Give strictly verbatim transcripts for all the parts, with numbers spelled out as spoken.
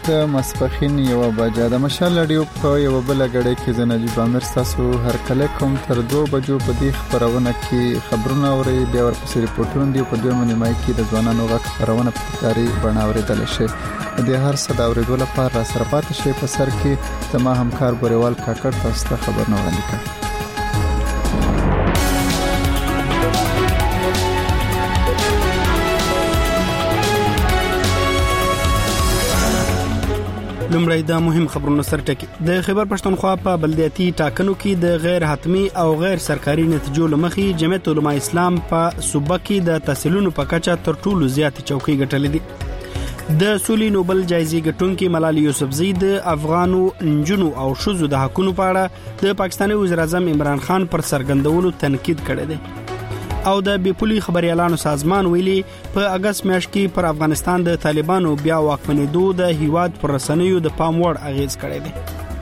د ماسپښین یوه بجه د مشال رادیو په یوه بله ګړۍ کې زه نجیب عامر ستاسو هرکلی کوم. تر دوه بجو په دې خپرونه کې خبرونه اورئ، بیا ورپسې ریپورټونه دي. په دویمه نیمایي کې د ځوانانو غږ خپرونه په تکراري بڼه اورېدلی شئ. د هر څه د اورېدو لپاره را سره پاتې شئ. په سر کې زما همکار ګوریوال کاکړ تاسو ته خبرونه وړاندې کړي. لومړی د مهم خبرونو سر ټکی. د خیبر پښتونخوا په بلدیاتي ټاکنو کې د غیر حتمی او غیر سرکاري نتیجو لمخې جمعیت علماء اسلام په صوبه کې د تحصیلونو په کچه تر ټولو زیات چوکۍ ګټلې دي. د سولې نوبل جایزې ګټونکي ملالۍ یوسفزۍ د افغانو نجونو او ښځو د حقوقو په اړه د پاکستاني وزیر اعظم عمران خان پر څرګندولو تنقید کړی دی. او د بیپولي خبريالانو سازمان ویلي په اگست میاشت کې پر افغانستان د طالبانو بیا واکمنېدو د هیواد پر رسنیو د پام وړ اغیز کړی دی.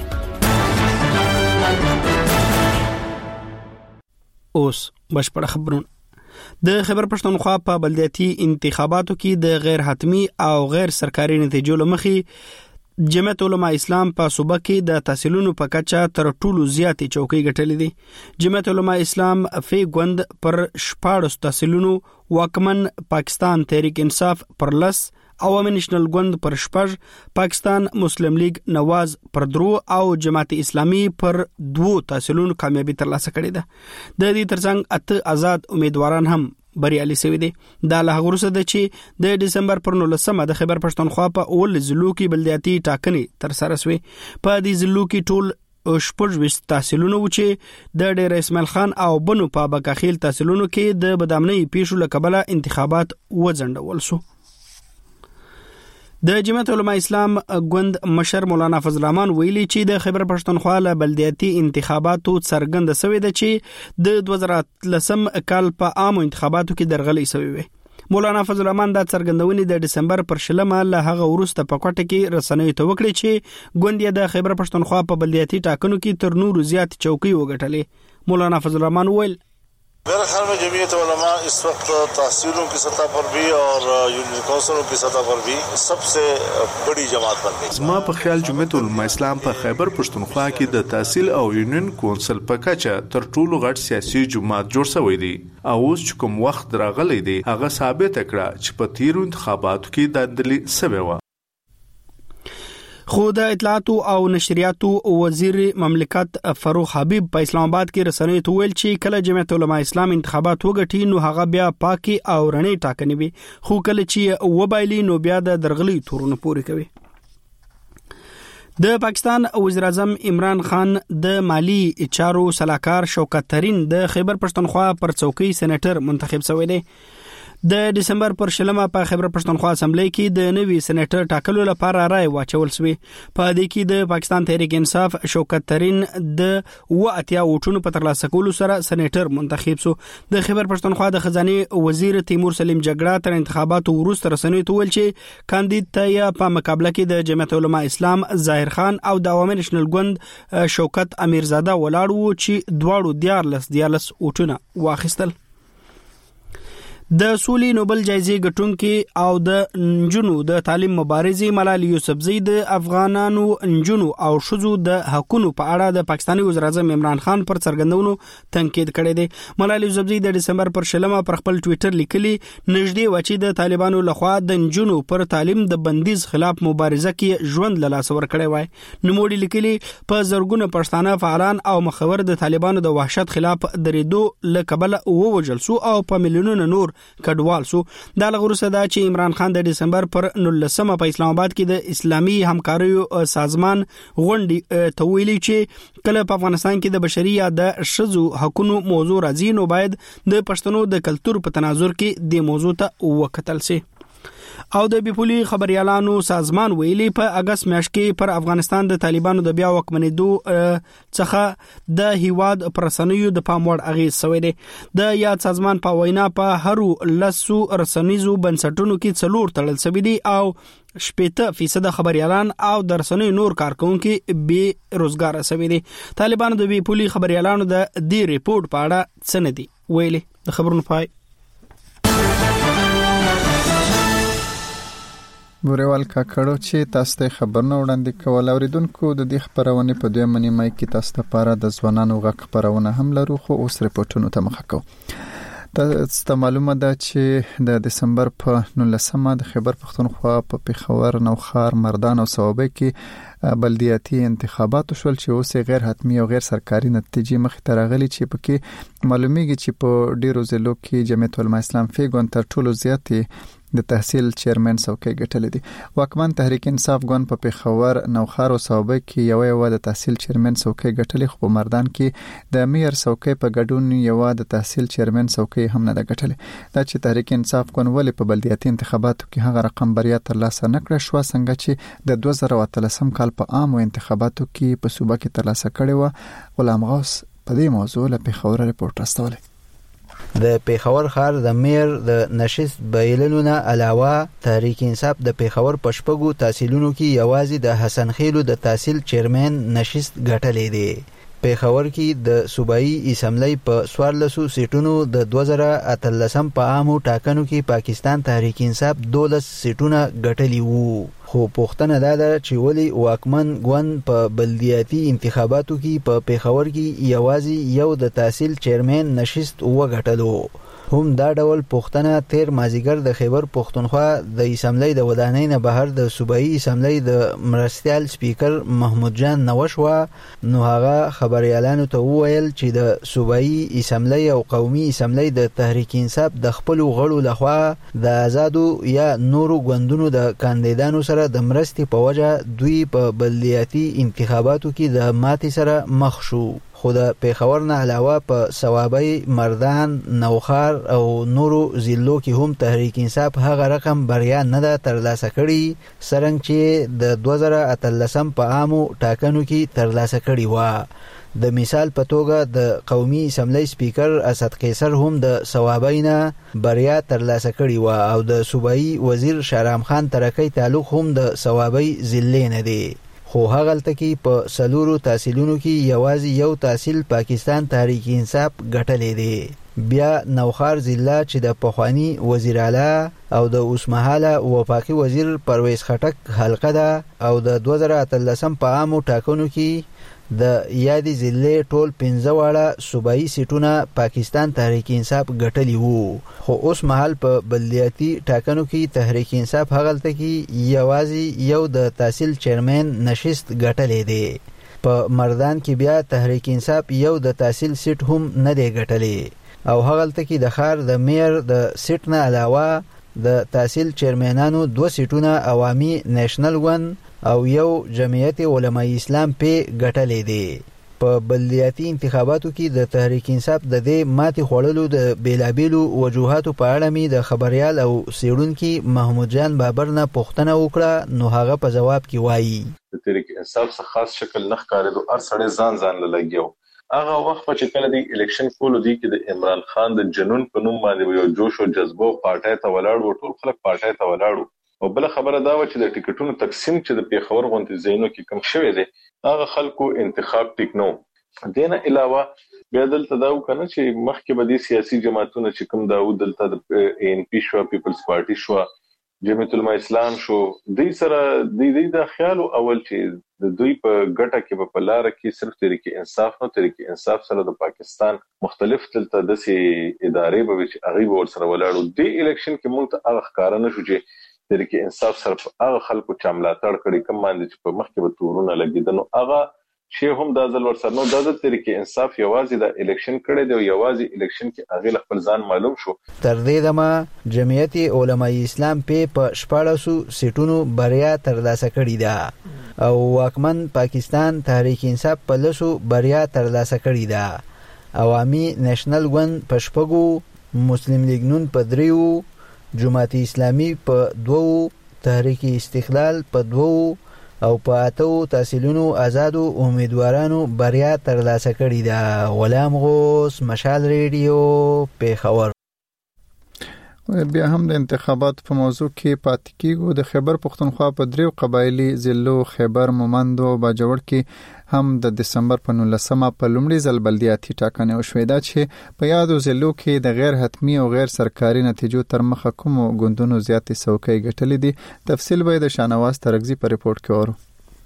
اوس بشپړ خبرونه. د خیبر پښتونخوا په بلدیاتي انتخاباتو کې د غیر حتمی او غیر سرکاري نتیجو لمخې جمعیت علماء اسلام په صوبه کې د تحصیلونو په کچه تر ټولو زیاتې چوکۍ ګټلې دي. جمعیت علماء اسلام فی ګوند پر شپاړس تحصیلونو، واکمن پاکستان تحریک انصاف پر لس، عوامي نېشنل ګوند پر شپږ، پاکستان مسلم لیگ نواز پر درو او جماعت اسلامی پر دوو تحصیلونو کامیابی ترلاسه کړې ده. د دې ترڅنګ اته آزاد امیدواران هم بریالي شوي دي. دا له هغه وروسته ده چې د ډسمبر پر نولسمه د خیبر پښتونخوا په اول ضلعو کې بلدیاتي ټاکنې ترسره شوې. په دې ضلعو کې ټول شپږ تحصیلونه و چې د ډیر اسماعیل خان او بنو په بکاخیل تحصیلونو کې د بدامنۍ پیښو له کبله انتخابات وځنډول شو. د جمعیت علماء اسلام ګوند مشر مولانا فضل الرحمن ویلي چې د خیبر پښتونخوا له بلدیاتي انتخاباتو څرګنده شوې ده چې د دوه زره اتلسم کال په عامو انتخاباتو کې درغلي شوې وي. مولانا فضل الرحمن دا څرګندونې د ډسمبر پر شلمه له هغه وروسته په کوټه کې رسنیو ته وکړي چې ګوند یې د خیبر پښتونخوا په بلدیاتي ټاکنو کې تر نورو زیات چوکۍ وګټلې. مولانا فضل الرحمن ویل मेरे ख्याल में जमीयत उलमा इस वक्त तहसीलों की सतह पर भी और यूनियन काउंसिलों की सतह पर भी सबसे बड़ी जमात बन गई. زما په خیال جمعیت علماء اسلام په خیبر پښتونخوا کې د تحصیل او یونین کونسل په کچه تر ټولو غټ سیاسي جماعت جوړ شوی دی. او اوس چې کوم وخت راغلی دی هغه ثابت کړه چې په تیرو انتخاباتو کې داندلي سوي و. خو د اطلاعاتو او نشریاتو وزیر مملکت فروخ حبیب په اسلام آباد کې رسنیو ته ویل چې کله جمعیت علماء اسلام انتخابات وګټي نو هغه بیا پاکي او رڼې ټاکنې وي، خو کله چې وبایلي نو بیا د درغلي تورونه پوري کوي. د پاکستان وزیر اعظم عمران خان د مالی چارو سلاکار شوکت ترین د خیبر پښتونخوا پر څوکۍ سېنیټر منتخب شوی دی. د ډسمبر پر شلمه په خیبر پښتونخوا اسمبلی کې د نوي سېنیټر ټاکلو لپاره رائے واچول شوی. په دې کې د پاکستان تحریک انصاف شوکت ترین د و اتیا ووټونو په ترلاسه کولو سره سېنیټر منتخب شو. د خیبر پښتونخوا د خزانه وزیر تیمور سلیم جګړه تر انتخاباتو وروسته رسنیو ته ویل چې کاندید ته په مقابله کې د جمعیت علماء اسلام ظاهر خان او د عوامي نېشنل ګوند شوکت امیرزاده ولاړ وو چې دواړو دیارلس دیارلس ووټونه واخیستل. د سولې نوبل جایزې ګټونکي او د نجونو د تعلیم مبارزې ملالۍ یوسفزۍ د افغانانو نجونو او ښځو د حقوقو په اړه د پاکستاني وزیر اعظم عمران خان پر څرګندونو تنقید کړی دی. ملالۍ یوسفزۍ د ډسمبر پر شلمه پر خپل ټویټر لیکلي نږدې و چې د طالبانو لخوا د نجونو پر تعلیم د بندیز خلاف مبارزه کې ژوند له لاسه ورکړی وای. نوموړي لیکلي په زرګونه پښتانه فعالان او مخور د طالبانو د وحشت خلاف درېدو له کبله ووجل سو او په میلیونونو نور کډوال سو. دا لغورسه دا چې عمران خان د ډسمبر پر نولسمه په اسلام آباد کې د اسلامي همکاریو سازمان غونډې ته ویلي چې کله په افغانستان کې د بشري یا د ښځو حقوقو موضوع راځي نو باید د پښتنو د کلچر په تناظر کې د موضوع ته وکتل شي. او د بیپولي خبريالانو سازمان ویلي په اگست میاشت کې پر افغانستان د طالبانو د بیا واکمنېدو څخه د هیواد پرسنیو د پام وړ اغیز شوی دی. د یاد سازمان په وینا په هرو لسو رسنیزو بنسټونو کې څلور تړل شوی دي او شپږ فیصد خبريالان او د رسنیو نور کارکونکو بې روزګار شوی دي. طالبانو د بیپولي خبريالانو د دې ریپورت په اړه څه نه دي ویلي. د خبرونو پای بوریوال کاکړو چې تاسو ته خبرونه وړاندې کول اوریدونکو د دې خبرونه په دوه منی مای کې تاسو ته لپاره د ځوانانو غږ خبرونه هم لرو خو اوس ریپورتونو ته مخه کوو تاسو ته معلومه ده چې د دسمبر په نولسمه د خیبر پختونخوا په پیښور نوخار مردان او صوابه کې بلدیاتي انتخابات شول چې اوس غیر حتمی او غیر سرکاري نتیجې مخ ته راغلي چې پکې معلومیږي چې په ډیرو ضلعو کې جمعیت العلماء اسلام فیګون تر ټولو زیاتې د تحصیل چیرمن څوکۍ ګټلې دي. واکمن تحریک انصاف ګوند په پیښور نوخار او صوابه کې یو یو د تحصیل چیرمن څوکۍ ګټلې خو مردان کې د میر څوکۍ په ګډون یو د تحصیل چیرمن څوکۍ هم نه ده ګټلې. دا چې تحریک انصاف ګوند ولې په بلدیاتي انتخاباتو کې هغه رقم بریا ترلاسه نکړه شو څنګه چې د دوه زره اتلسم کال په عامو انتخاباتو کې په صوبه کې ترلاسه کړي و. غلام غوث په دې موضوع له پیښور ریپورت راستولی. د پیښور ښار د میر د نشست بایللو نه علاوه تحریک انصاف د پیښور پشپګو تحصیلونو کې یوازې د حسن خیلو د تحصیل چیرمن نشست ګټلې دی. پیښور کې د صوبایي اسمبلی په سوارلسو سیټونو د دوه زره اتلسم په عامو ټاکنو کې پاکستان تحریک انصاف دولس سیټونه ګټلي وو. خو پوښتنه دا ده چې ولی واکمن ګوند په بلدیاتي انتخاباتو کې په پیښور کې یوازې یو د تحصیل چیرمن نشست وګټلو. هم دا ډول پوښتنه تیر مازیګر د خیبر پختونخوا د اسمبلی د ودانۍ نه بهر د صوبایي اسمبلی د مرستیال سپیکر محمود جان نوشوا نو هغه خبريالانو ته وویل چې د صوبایي اسمبلی او قومي اسمبلی د تحریک انصاف د خپل غړو لخوا د آزادو یا نورو ګوندونو د کاندیدانو سره د مرستې په وجه دوی په بلدیاتي انتخاباتو کې د ماتې سره مخ شو. خو د پیښور نه علاوه په صوابی مردان نوخار او نورو ضلعو کې هم تحریک انصاف هغه رقم بریا نه ده ترلاسه کړي څرنګه چې د دوه زره اتلسم په عامو ټاکنو کې ترلاسه کړي و. د مثال په توګه د قومي اسمبلی سپیکر اسد قیصر هم د صوابی نه بریا ترلاسه کړي و او د صوبایي وزیر شهرام خان ترکی تعلق هم د صوابی ضلع نه دی. خو هغلته کې په سلورو تحصیلونو کې یوازې یو تحصیل پاکستان تحریک انصاف ګټلې دی. بیا نوخار ضلع چې د پخوانی وزیر اعلی او د اوسمهاله وفاقي وزیر پرویز خټک حلقه ده او د دوه زره اتلسم په عامو ټاکنو کې د یادې ضلع ټول پنځه واړه صوبایي سیټونه پاکستان تحریک انصاف ګټلي وو. خو اوس مهال په بلدیاتي ټاکنو کې تحریک انصاف هغلته کې یوازې یو د تحصیل چیرمن نشست ګټلې دی. په مردان کې بیا تحریک انصاف یو د تحصیل سیټ هم نه دی ګټلې او هغلته کې د ښار د میر د سیټ نه علاوه د تحصیل چیرمنانو دوه سیټونه عوامي نیشنل ګوند او یو جمعیت علماء اسلام په ګټلې دي. په بلدیاتي انتخاباتو کې د تحریک انصاف د دې ماتې خوړلو د بیلابیلو وجوهاتو په اړه می د خبريال او سیړونکو محمود جان بابر نه پوښتنه وکړه نو هغه په جواب کې وایي د تحریک انصاف څخه خاص شکل نه ښکارېدو ار سړی ځان ځان لګیو. هغه وخت چې کله د الیکشن کولو دی کې د عمران خان د جنون په نوم باندې یو جوش او جذبه پارټای ته ولاړ و ټول خلک پارټای ته ولاړ. او بل خبره دا و چې د ټیکټونو تقسیم چې د پیښور غونډې زینو کې کم شوی دی هغه خلکو انتخاب ټیک نو. دینه علاوه بیا دلته دا وکنه چې مخکې به د سیاسي جماعتونو چې کوم داود دلته د ان پی شو پیپلز پارټي شو جمعیت العلماء اسلام شو دوی سره د دې د خیال اول چې د دوی په ګټه کې په لار کې صرف تحریک انصاف نو تحریک انصاف سره د پاکستان مختلف دلته د سي ادارې به چې هغه ور سره ولاړو د الیکشن کې موږ ته هغه ښکارا نه شو چې تحریک انصاف سره هغه خلکو چې ملاتړ کړي کوم باندې چې په مخکې به تورونه لګیدنو هغه شی هم د ځل ور سره نو د تحریک انصاف یوازې د الیکشن کړي دی یوازې الیکشن کې هغه خپل ځان معلوم شو. تر دې دمه جمعیت علماء اسلام په شپاړسو سیټونو بریا ترلاسه کړې ده او واکمن پاکستان تحریک انصاف په لسو بریا ترلاسه کړې ده. عوامي نیشنل ګوند په شپږو، مسلم لیگ نون په دریو، جماعت اسلامی په دوو، تحریک استقلال په دوو او په اتو تحصیلونو آزادو امیدوارانو بریا ترلاسه کړې ده. غلام غوث، مشال ریډیو، پیښور. بیا هم د انتخابات په موضوع کې پاتې کیږو. د خیبر پختونخوا په دریو قبایلی ضلعو خیبر، مومند او باجوړ کې هم د دسمبر په نولسمه په لومړي ځل بلدیاتي ټاکنې وشوې. دا چې په یادو ضلعو کې د غیر حتمی او غیر سرکاري نتیجو تر مخه کومو ګوندونو زیاتې څوکۍ ګټلې دي. تفصیل به د شانواز ترغزي په ریپورت کې اورو.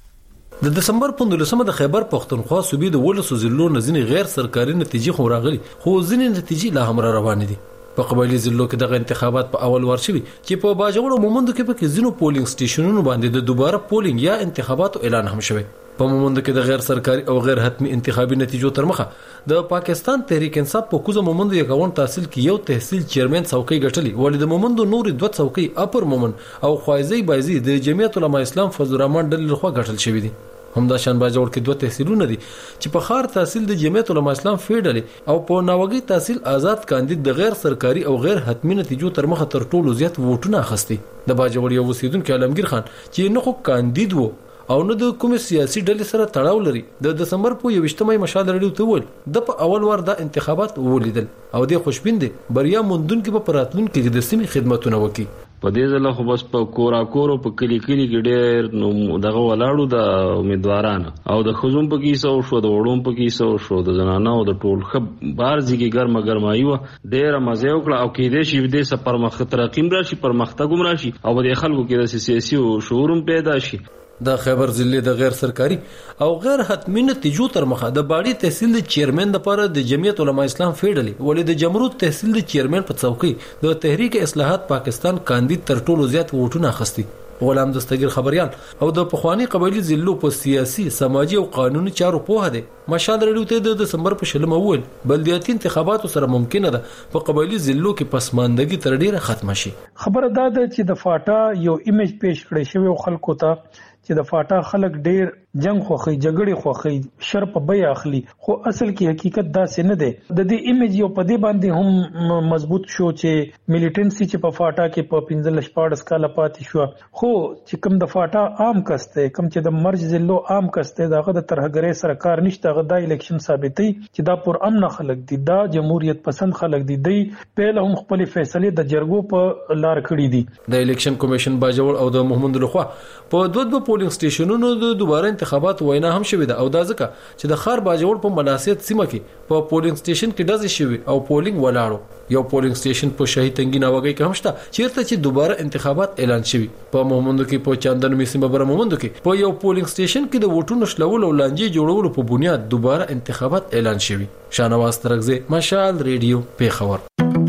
د دسمبر په نولسمه د خیبر پختونخوا صوبې د ولسو ضلعو نزنې غیر سرکاري نتیجې خو راغلي، خو ځینې نتیجې لا هم روانې دي. په قبایلی ضلعو کې دغه انتخابات په اول ور شوي چې په باجوړ او مومندو کې په کې ځینو پولینګ سټیشنونو باندې د دوباره پولینګ یا انتخاباتو اعلان هم شوی. په مومندو کې د غیر سرکاري او غیر حتمی انتخابي نتیجو تر مخه د پاکستان تحریک انصاف په کوزه مومندو یکاون تحصیل کې یو تحصیل چیرمن څوکۍ ګټلې، ولې د مومندو نور دوه څوکۍ اپر مومن او خوایزی بایزی د جمعیت العلماء اسلام فضل الرحمن ډلې لخوا ګټل شوی دي. همدا شان باجوړ کې دوه تحصیلونه دي چې په خار تحصیل د جمعیت العلماء اسلام فیډل او په ناوګي تحصیل آزاد کاندید د غیر سرکاري او غیر حتمی نتیجو تر مخه تر ټولو زیات ووټونه اخستي. د باجوړ یو اوسیدونکو عالمگیر خان چې نه خو کاندید وو او نه د کوم سیاسي ډلې سره تړاو لري، د دسمبر په یوشتمه مشال رډیو ته ول د په اول ور د انتخابات ولیدل او د خوشبین دي بریا موندون کې په پراتلون کې د سیمې خدماتونه وکي. په دې ځله خو بس په کورا کورو په کلی کلی کې ډېر نو دغه ولاړو د امیدوارانو او د خزوم په کیسه او شو د وړوم په کیسه او شو د زنانو او د ټول خب بارځي کې ګرمه ګرمایي و ډېر مزه وکړه او کې دې شي دې سفر مخ ترقیم راشي پرمختګ راشي او د خلکو کې د سیاسي او شعور پیدا شي. د خیبر ضلع د غیر سرکاري او غیر حتمی نتیجو تر مخه د باډي تحصیل د چیرمن لپاره د جمعیت العلماء اسلام فیډل ولې د جمرود تحصیل د چیرمن په څوکۍ د تحریک اصلاحات پاکستان کاندید تر ټولو زیات ووټونه اخستي. غلام دستگیر خبريال او د پخوانی قبایلی ضلعو په سیاسي، سماجی او قانوني چارو په هده مشال رډیو ته د دسمبر په شلمه ول بلدیاتي انتخاباتو سره ممکنه ده په قبایلی ضلعو کې پسماندګي تر ډیره ختم شي. خبره ده چې د فاټا یو ایمیج پیش کړی شوی خلکو ته چې د فاټا خلک ډیر جنگ خوخي، جګړې خوخي، شر په بیا اخلي، خو اصل کې حقیقت دا څه نه ده. د دې ایمیج یو په دې باندې هم مضبوط شو چې میلیټنسي چې په فاټا کې په پنځه لس پاړس کاله پاتې شو، خو چې کوم د فاټا عام کسته کوم چې د مرج ضلعو عام کسته دغه د ترهګرۍ سره کار نشته، غدا الیکشن ثابتې چې دا پر امن خلک دي، دا جمهوریت پسند خلک دي، دی پهله هم خپل فیصله د جرګو په لار کړی دي. د الیکشن کمیشن باجوړ او د محمد لخوا په دوه دوه پولینګ سټیشنونو د دوباره انتخابات وینا هم شوې ده او دا ځکه چې د خار باجوړ په مناسبت سیمه کې په پولینګ سټیشن کې ډزې شوې او پولینګ ولاړو. یو پولینګ سټیشن په شهید تنګي ناوګي کې هم شته چیرته چې دوباره انتخابات اعلان شوي. په مومندو کې په چاندن می سیمه بر مومندو کې په یو پولینګ سټیشن کې د ووټونو شلول او لانجې جوړولو په بنیاد دوباره انتخابات اعلان شوي. شانواز ترغزي، مشال ریډیو، پیښور.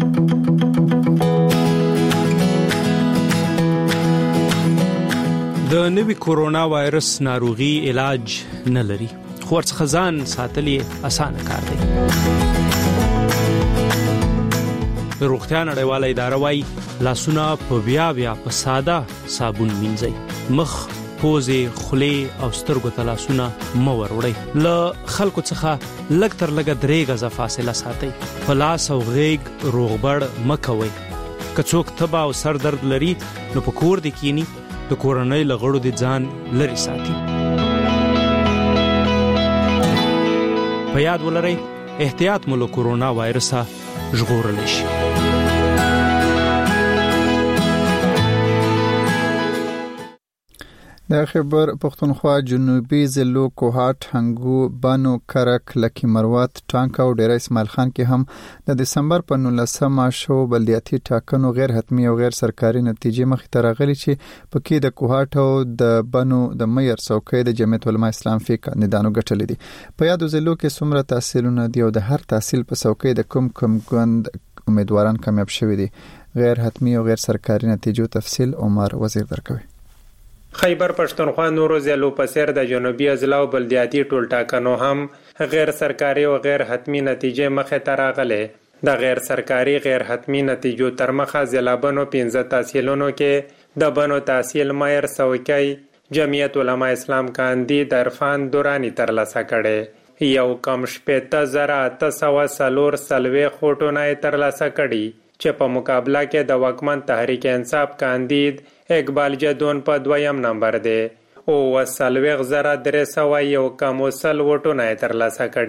د نوي کورونا وایرس ناروغي علاج نه لري، خو ورڅخه ځان ساتل یې اسانه کار دی. روغتیا نړیواله اداره وايي لاسونه په بیا بیا په ساده صابون مینځئ، مخ، پوزې، خولې او سترګو ته لاسونه مه وروړئ. له خلکو څخه لږ تر لږه درې غزه فاصله ساتئ. په لاس او غیږ روغبړ مه کوئ. که څوک تبه او سر درد لري نو په کور دې کینی، د کورنۍ له غړو د ځان لري ساتي. په یاد ولرئ احتیاط مو له کورونا وایرسه ژغورلی شي. د خیبر پختونخوا جنوبي ضلعو کوهات، هنګو، بانو، کرک، لکی مروت، ټانک او ډیره اسماعیل خان کې هم د دسمبر په نولسمه شو بلدیاتي ټاکنو غیر حتمی او غیر سرکاري نتیجې مخې ته راغلي چې پکې د کوهات او د بانو د میر څوکۍ د جمعیت العلماء اسلام فی کاندیدانو ګټلې دي. په یادو ضلعو کې څومره تحصیلونه دي او د هر تحصیل په څوکۍ د کوم کوم ګوند امیدواران کامیاب شوي دي؟ غیر حتمی او غیر سرکاري نتیجو تفصیل عمر وزیر درکوي. خیبر پښتونخوا نورو ضلعو په څیر د جنوبي اضلاع بلدیاتي ټول ټاکنو هم غیر سرکاري او غیر حتمی نتیجې مخې ته راغلې. د غیر سرکاري غیر حتمی نتیجو تر مخه ضلع بنو پنځه تحصیلونو کې د بنو تحصیل مایر څوکۍ جمعیت علماء اسلام کاندید عرفان دورانی ترلاسه کړي. یو کم شپېته زره اته سوه څلور څلوېښت ووټونه یې ترلاسه کړي چې په مقابله کې د واکمن تحریک انصاف کاندید اقبال جدون په دویم نمبر دی او څلوېښت زره درې سوه یو کم سل ووټونه یې ترلاسه کړي.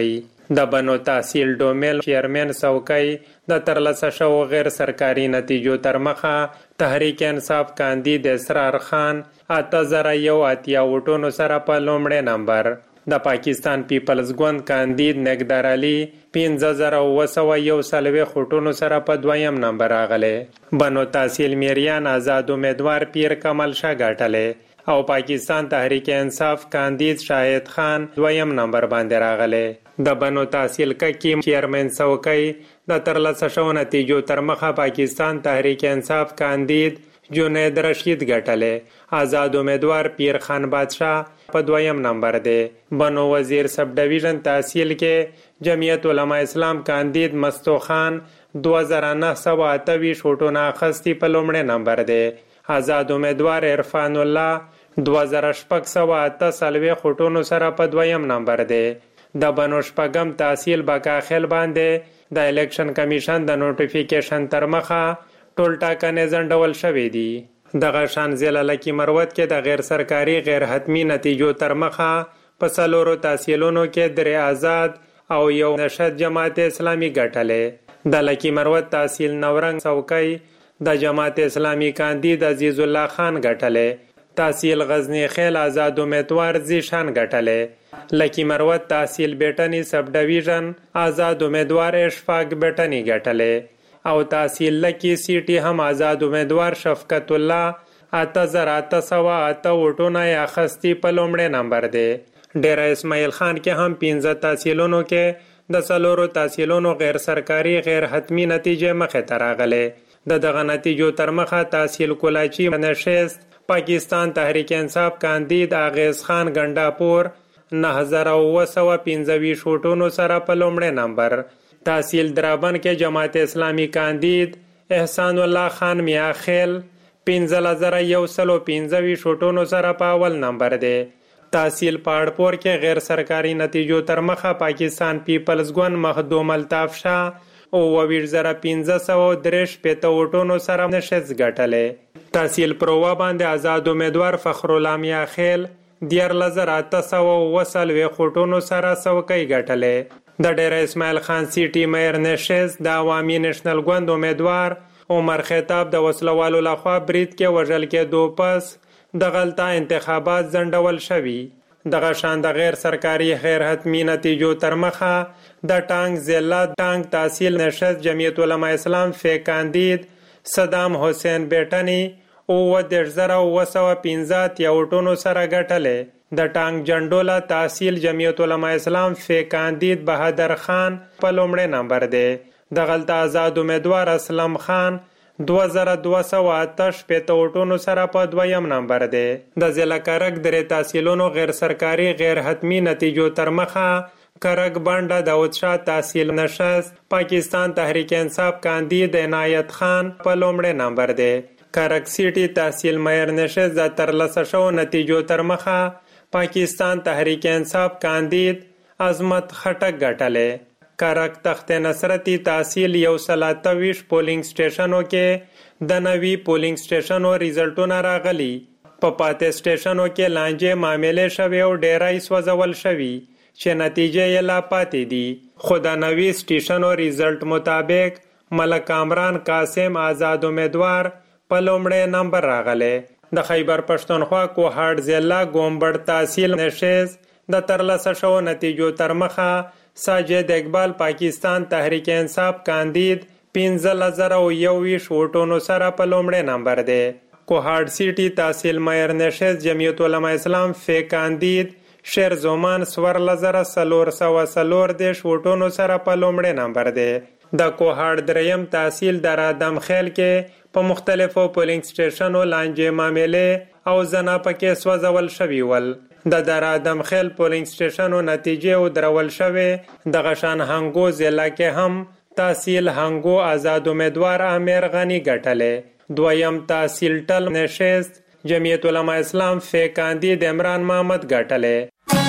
د بنو تحصیل ډومیل چیرمن څوکۍ د ترلاسه شوو غیر سرکاري نتیجو تر مخه تحریک انصاف کاندید اسرار خان اته زره یو اتیا وټونو سره په لومړی نمبر، د پاکستان پیپلز ګوند کاندید نګدر علي پنځه زره اوه سوه یو څلوېښت وټونو سره په دویم نمبر راغلی. بنو تحصیل میریان آزاد امیدوار پیر کمل شاه ګټلی او پاکستان تحریک انصاف کاندید شاهد خان دویم نمبر باندې راغلی. د بنو تحصیل ککی چیرمن څوکۍ د ترلاسه شوو نتیجو تر مخه پاکستان تحریک انصاف کاندید جنید رشید ګټلی. آزاد امیدوار پیر خان بادشاہ په دویم نمبر دی. بنو وزیر سب ډیویژن تحصیل کې جمعیت علماء اسلام کاندید مستو خان دوه زره نه سوه اته ویشت وټونه اخیستي په لومړی نمبر دی. آزاد امیدوار عرفان الله دوه زره شپږ سوه اته څلوېښت وټونو سره په دویم نمبر دی. د بنو شپږم تحصیل بکاخیل باندې د الیکشن کمیشن د نوټیفیکیشن تر مخه ټول ټاکنې ځنډول شوې دي. دغه شان ضلع لکی مروت کې د غیر سرکاري غیر حتمی نتیجو تر مخه په څلورو تحصیلونو کې درې آزاد او یو نشد جماعت اسلامي ګټلې. د لکی مروت تحصیل نورنګ څوکۍ د جماعت اسلامي کاندید عزیز الله خان ګټلې. تحصیل غزنی خیل آزاد امیدوار زیشان ګټلې. لکی مروت تحصیل بیٹنی سب ډیویژن آزاد امیدوار اشفاق بیٹنی ګټلې او تحصیل لکی سیټي هم آزاد امیدوار شفقت الله اته زره اته سوه اته وټونه یې اخیستي په لومړی نمبر دی. ډیره اسماعیل خان کې هم پنځه تحصیلونو کې د څلورو تحصیلونو غیر سرکاري غیر حتمی نتیجې مخې ته راغلې. د دغه نتیجو تر مخه تحصیل کولاچی نشست پاکستان تحریک انصاف کاندید اغیز خان ګنډاپور نه زره اوه سوه پنځه ویشت وټونو سره په لومړی نمبر. تحصیل درابن کې جماعت اسلامی کاندید احسان الله خان میاخیل پنځه زره یو سلو پنځه ویشت وټونو سره په اول نمبر دی. تحصیل پاړپور کې غیر سرکاري نتیجو تر مخه پاکستان پیپلز ګوند مخدوم الطاف شاه اووه ویشت زره پنځه سوه درې شپېته وټونو سره نشست ګټلی. تحصیل پرووا باندې آزاد امیدوار فخرالله میاخیل دیارلس زره اته سوه اوه څلوېښت وټونو سره څوکۍ ګټلی. د ډیره اسماعیل خان سیټي میر نشست د عوامي نیشنل ګوند امیدوار عمر خطاب د وسلوالو لخوا برید کې وژل کېدو پس د غلطه انتخابات ځنډول شوي. دغه شان د غیر سرکاري غیر حتمی نتیجو تر مخه د ټانګ ضلع ټانګ تحصیل نشست جمعیت علماء اسلام فی کاندید صدام حسین بیٹنی اووه دېرش زره اوه سوه پنځه اتیا وټونو سره ګټلی. د ټانګ جنډولا تحصیل جمعیت علماء اسلام فی کاندید بهادر خان په لومړی نمبر دی. د غلطه آزاد امیدوار اسلم خان دوه زره دوه سوه اته شپېته وټونو سره په دویم نمبر دی. د ضلع کرک درې تحصیلونو غیر سرکاري غیر حتمی نتیجو تر مخه کرک بانډه داود شاه تحصیل نشست پاکستان تحریک انصاف کاندید عنایت خان په لومړی نمبر دی. کرک سیټي تحصیل میر نشست د ترلاسه شوو نتیجو تر مخه پاکستان تحریک انصاف کاندید عظمت خټک ګټلی. کرک تخت نصرتی تحصیل یو سل اته ویشت پولینګ سټیشنو کې د نوي پولینګ سټیشنو ریزلټونه راغلي. په پاتې سټیشنو کې لانجې معاملې شوې او ډیری سوځول شوي چې نتیجې یې لا پاتې دي. خو د نوي سټیشنو ریزلټ مطابق ملک کامران قاسم آزاد امیدوار په لومړی نمبر راغلی. د خیبر پښتونخوا کوهاټ ضلع ګومبړ تحصیل نشست د ترلاسه شوو نتیجو تر مخه ساجد اقبال پاکستان تحریک انصاف کاندید پنځلس زره یو ویشت وټونو سره په لومړی نمبر دی. کوهاټ سیټي تحصیل میر نشست جمعیت علماء اسلام فی کاندید شیر زومان څوارلس زره څلور سوه څلور دېرش وټونو سره په لومړی نمبر دی. د کوهاټ دریم تحصیل در ادم خیل کې په مختلفو پولینګ سټیشنو لانجې معاملې او زنا پکې سوځول شوي ول. د در ادم خیل پولینګ سټیشنو نتیجې ودرول شوې. دغه شان هنګو ضلع کې هم تحصیل هنګو آزاد امیدوار امیر غنی ګټلی. دویم تحصیل ټل نشست جمعیت علماء اسلام فی کاندید عمران محمد ګټلی.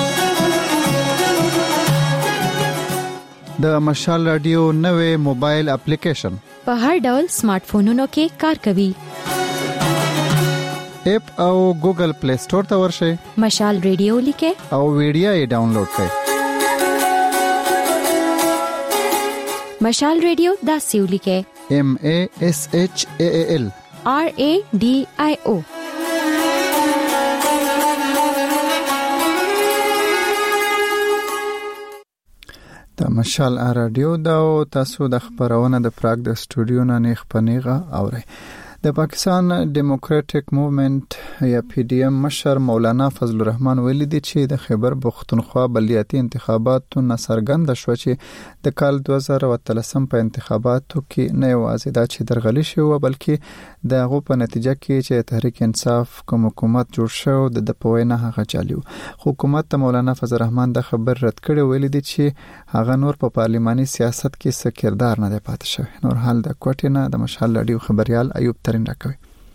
د مشال رادیو نوې موبایل اپلیکیشن په هر ډول سمارټ فونونو کې کار کوي. اپ او ګوګل پلی سٹور ته ورشئ. مشال رادیو لیکه او ویډیو یې ډاونلوډ کړئ. مشال ریډیو دا سیولی کې M A S H A A L R A D I O. د مشال رادیو دا تاسو د خبرونه د پراګ د سټوډیو نه نه خپنیغه اوري. د پاکستان ډیموکراټک موومېنټ یا پی ډی ایم مشر مولانا فضل الرحمن ویلي دی چې د خیبر پختونخوا بلدیاتي انتخاباتو نصرګند شو چې د کال دوه زره اتلسم په انتخاباتو کې نه یوازې دا چې درغلي شو بلکې د هغه په نتیجه کې چې تحریک انصاف کوم حکومت جوړ شو د پوینه هغه چالیو. حکومت ته مولانا فضل الرحمن د خبر رد کړي ویلي دی چې هغه نور په پارلماني سیاست کې څه کردار نه دی پاتې شوی. نور حال د کوټینه د مشال رادیو خبريال ایوب ترين راکوي.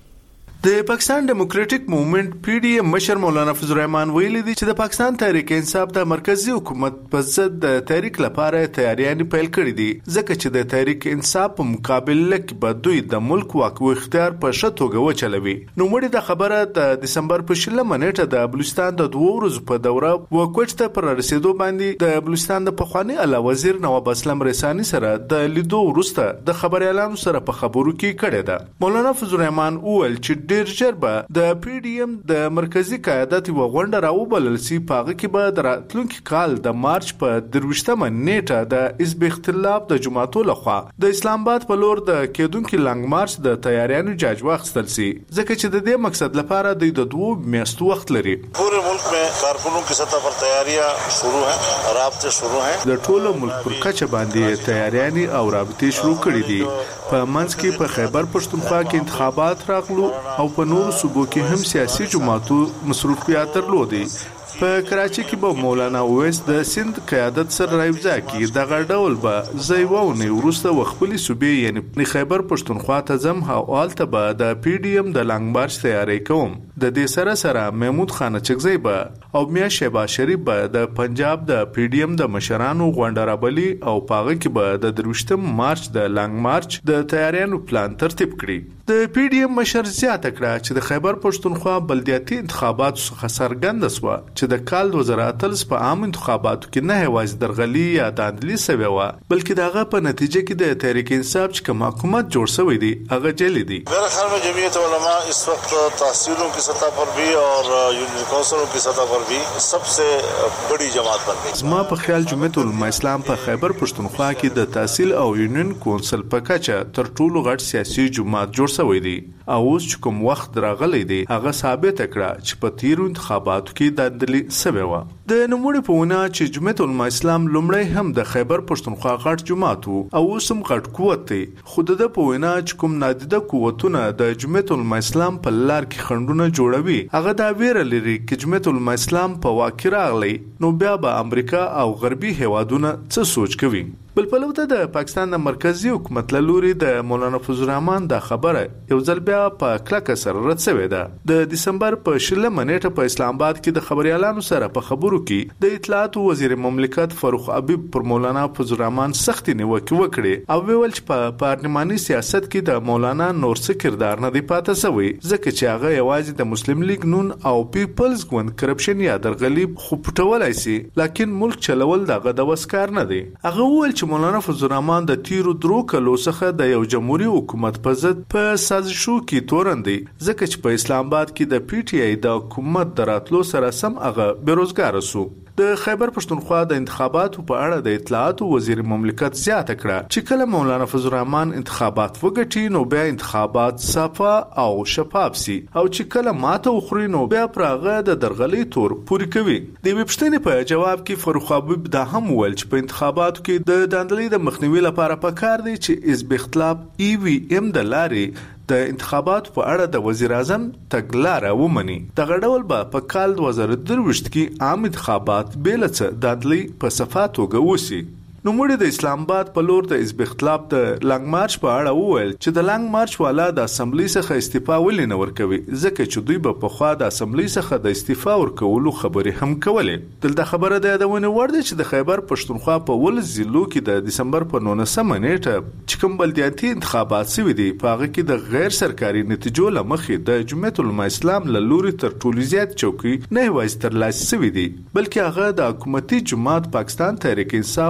د پاکستان ډیموکراټک موومېنټ پی ډی ایم مشر مولانا فضل الرحمن ویلي دی چې د پاکستان تحریک انصاف د مرکزی حکومت په ضد د تحریک لپاره تیاریاں پیل کړې دي ځکه چې د تحریک انصاف په مقابله کې به دوی د ملک واک او اختیار په شتوګه وچلوي. نو مړي د خبره د دسمبر په شلمه نیټه د بلوچستان د دوه ورځې په دوره وکوټ ته پر رسیدو باندې د بلوچستان د پخوانی اعلی وزیر نواب اسلم رسانی سره د لیدو وروسته د خبريالانو سره په خبرو کې کړه ده. مولانا فضل الرحمن وویل چې ډیر ژر به د پی ډی ایم د مرکزی قیادت یو غونډه راوبلل سي پاغه کې به د راتلونکي کال د مارچ په درويشتمه نیټه د حزب اختلاف د جماعتو لخوا د اسلام آباد په لور د کېدونکو لانګ مارچ د تیاریانو جاج واخستل سي ځکه چې د دې مقصد لپاره د دوه میاشتو وخت لري. پورے ملک میں کارکنوں کی سطح پر تیاریاں شروع ہیں رابطے شروع ہیں د ټولو ملک پر کچه باندې تیاریاني او رابطې شروع کړې دي. په منځ کې په خیبر پښتونخوا کې انتخابات راغلو او په نور صوبو کې هم سیاسي جماعتو مصروفیات درلودي. په کراچي کې به مولانا اویس د سند قیادت سره راوځي کې د غړډول به زیوونه ورسته وخپلی صوبې یعنی خیبر پښتونخوا ته زم حواله به د پی ډی ایم د لانګ مارچ تیاری کوم. د دې سره سره محمود خان چغزی به او میا شهباز شریف به د پنجاب د پی ډی ایم د مشرانو غونډه رابلی او پاغه کې به د دروشتم مارچ د لانګ مارچ د تیاریانو پلان ترتیب کړي. د پی ډی ایم مشر زیاته کړه چې د خیبر پښتونخوا بلدیاتي انتخاباتو څخه سرګند شو چې د کال دوه زره اتلس په عام انتخاباتو کې نه هواز درغلي یا داندلي سوي و بلکې داغه په نتیجه کې د تحریک انصاف چې کوم حکومت جوړ شوی دی هغه جلي دی. میرے خیال میں جمعیت علماء اس وقت تحصیلوں کی سطح پر بھی اور یونین کونسلوں کی سطح پر بھی سب سے بڑی جماعت بن گئی. زما په خیال جمعیت علماء اسلام په خیبر پښتونخوا کې د تحصیل او یونین کونسل په کچه تر ټولو غټ سیاسي جماعت جوړ شوی دی. او اوس چې کوم وخت راغلی دی هغه ثابت کړه چې په تیرو انتخاباتو کې داندلي سوي و. د نوموړي په ونه چې جمعیت علماء اسلام لومړی هم د خیبر پښتونخوا غټ جماعت او اوس هم غټ قوت دی. خو د په ونه چې کوم نادیده قوتونه د جمعیت علماء اسلام په لار کې خندونه جوړوي هغه دا ویره لري چې جمعیت علماء اسلام په واقع راغلی نو بیا به امریکا او غربي هیوادونه څه سوچ کوي. بل په لوته د پاکستان د مرکزی حکومت لوري د مولانا فضل الرحمن د خبره یو ځل بیا په کلکه سره رد شوې ده. د دسمبر په شلمه نیټه په اسلام آباد کې د خبريالانو سره په خبرو کې د اطلاعات وزیر مملکت فاروق حبیب پر مولانا فضل الرحمن سختي نیوکه وکړي او ویل چې په پارلماني سیاست کې د مولانا نور څه کردار نه دی پاتې شوی ځکه چې هغه یوازې د مسلم لیگ نون او پیپلز ګوند کرپشن یا درغلي خو پټولای شي لکه ملک چلول دغه د وسکار نه دی. هغه ول مولانا فضل الرحمن د تیرو درو کلو څخه د یو جمهوریت حکومت په ضد په سازشو کې تورندي ځکه چې په اسلام آباد کې د پی ټی آی د حکومت دراتلو سره سم هغه بیروزګار شو. د خیبر پښتونخوا د انتخاباتو په اړه د اطلاعات وزیر مملکت زیاته کړه چې کله مولانا فضل الرحمن انتخابات وګټي نو بیا انتخابات صفا او شفاف سي او چې کله ماته وخوري نو بیا پراغه د درغلي تور پوری کوي. د وبښتنې په جواب کې فاروق حبیب دا هم ویل چې په انتخاباتو کې د داندلي د مخنیوي لپاره پکار دی چې حزب اختلاف ای وی ام د لارې د انتخاباتو په اړه د وزیر اعظم تګلاره ومني. دغه ډول به په کال دوه زره درویشت کې عام انتخابات بیل څه داندلي په صفات وګوسي. نو موږ د اسلام آباد په لور د حزب اختلاف د لانګ مارچ په اړه وویل چې د لانګ مارچ والا د اسمبلی څخه استعفا ولې نه ورکوي ځکه چې دوی به په خوا د اسمبلی څخه د استعفا ورکولو خبرې هم کولې. دلته خبره ده د ونه ورده چې د خیبر پښتونخوا په ول ضلعو کې د دسمبر په نولسمه نیټه چې کوم بلدیاتي انتخابات شوي دي په هغه کې د غیر سرکاري نتیجو لمخې د جمعیت علماء اسلام له لوري تر ټولو زیات چوکۍ نه یوازې ترلاسه شوي دي بلکې هغه د حکومتي جماعت پاکستان تحریک انصاف و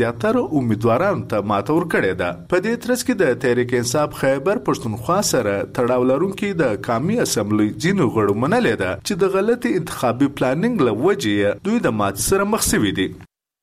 زیاتره امیدوارانو ته ماته ورکړې ده. په دې ترڅ کې د تحریک انصاف خیبر پښتونخوا سره تړاو لرونکي د قومي اسمبلی ځینو غړو منلې ده چې د غلطي انتخابي پلانینګ له وجې دوی د مات سره مخ شوي دي.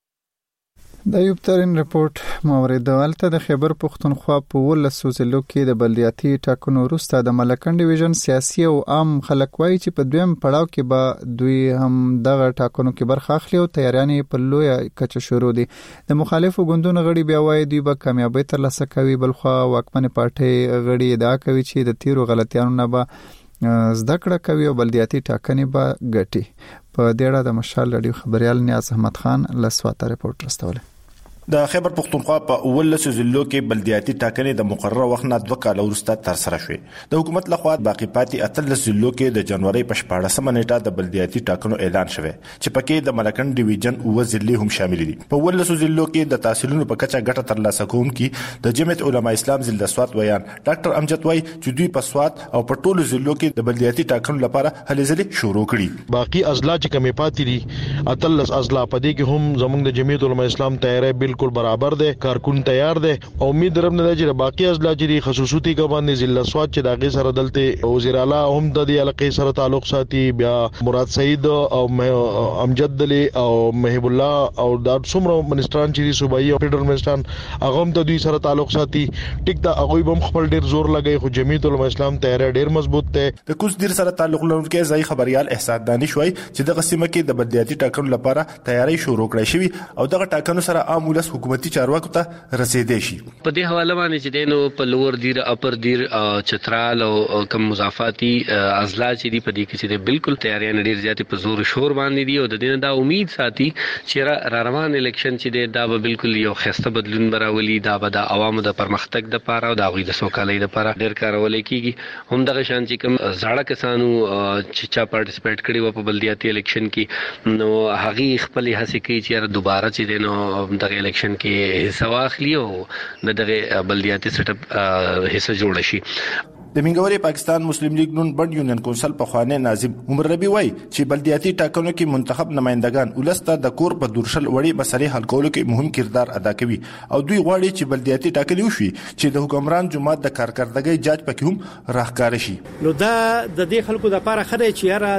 د یو ترين رپورت مورید دولت د خیبر پښتونخوا په ولسو ضلعو کې د بلدیاتي ټاکنو وروسته د ملکن ډیویژن سیاسي او عام خلک وایي چې په دویم پړاو کې به دوی هم دغه ټاکنو کې برخه اخلي او تیاریانې په لوی کچه شروع دي. د مخالفو ګوندونو غړي بیا وایي دوی به کامیابی ترلاسه کوي، بلخو واکمنې پارټۍ غړي ادعا کوي چې د تیرو غلطیانو نه به زده کړه کوي او بلدیاتي ټاکنې به ګټي. په دې اړه د مشال رادیو خبريال نیاز احمد خان لسواته رپورت راستوله. د خیبر پښتونخوا په ولسو ضلعو کې بلدیاتي ټاکنې د مقرره وخت نه دوه کال وروسته تر سره شوې. د حکومت لخوا باقی پاتې اتلس ضلعو کې د جنوري په شپاړسمه نیټه د بلدیاتي ټاکنو اعلان شوه چې پکې د ملکن ډیویژن او ضلع هم شامل دي. په ولسو ضلعو کې د تحصیلونو په کچه ګټه ترلاسه کوونکي د جمعیت علما اسلام ضلع سوات ویان ډاکټر امجد وای چې دوی په سوات او په ټولو ضلعو کې د بلدیاتي ټاکنو لپاره هلې ځلې شروع کړي. باقی اضلاع چې کمی پاتې دي اتلس اضلاع په دې کې هم زموږ د جمعیت علما اسلام تیاری بالکل برابر ده، کارکون تیار ده. امید درم نه چې باقی اضلاع چې خصوصي کا باندې ضلع سوات چې داغه سره دلته وزیر اعلی هم د دې علاقې سره تعلق ساتي، بیا مراد سعید او امجد علي او محب الله او د څومره منستران چې صوبایي او فدرال منستران هغه هم د دوی سره تعلق ساتي. ټیک دا هغه هم خپل ډیر زور لګي، خو جمعیت علما اسلام تیار ډیر مضبوط ده. د کوز ډیر سره تعلق لرونکي ځای خبريال احسان دانش وای چې د قسمه کې د بلدیاتي ټاکنو لپاره تیاری شروع کړې شوی او دغه ټاکنو سره عام ولس حکومتي چارواکو ته رسیدې شي. په دې حواله باندې چې دینو په لور دیر اپر دیر چترال او کم مضافاتي اضلاع چې دی په دې کې چې بالکل تیاریاں ډیر زیاتې په زور شور باندې دي او د دې دا امید ساتي چې را روان الیکشن چې دی دا به بالکل یو خسته بدلون براولي، دا به د عوامو د پرمختګ د لپاره او د غوي د سوکالۍ لپاره ډیر کارول کیږي. هم دغه شان چې کوم زړه کسانو چې چا پارټیسپیټ کړي و په بلدیاتي الیکشن کې نو هغه خپل هڅه کوي چې دوباره چې دینو دغه الیکشن کې حصہ واخلي او دغه بلدیاتي سیټ اپ حصہ جوړ شي. د منګوري پاکستان مسلم لیگ نون بند یونین کونسل په خوانه ناظم عمر ربی وای چې بلدیاتي ټاکنو کې منتخب نمائندگان ولسته د کور په دورشل وړي مسلې حل کولو کې مهم کردار ادا کوي او دوی غواړي چې بلدیاتي ټاکنې وشي چې د حکمران جماعت د کارکردګۍ جاج پکې هم راخکار شي. نو دا د دې خلکو د لپاره خره چې یاره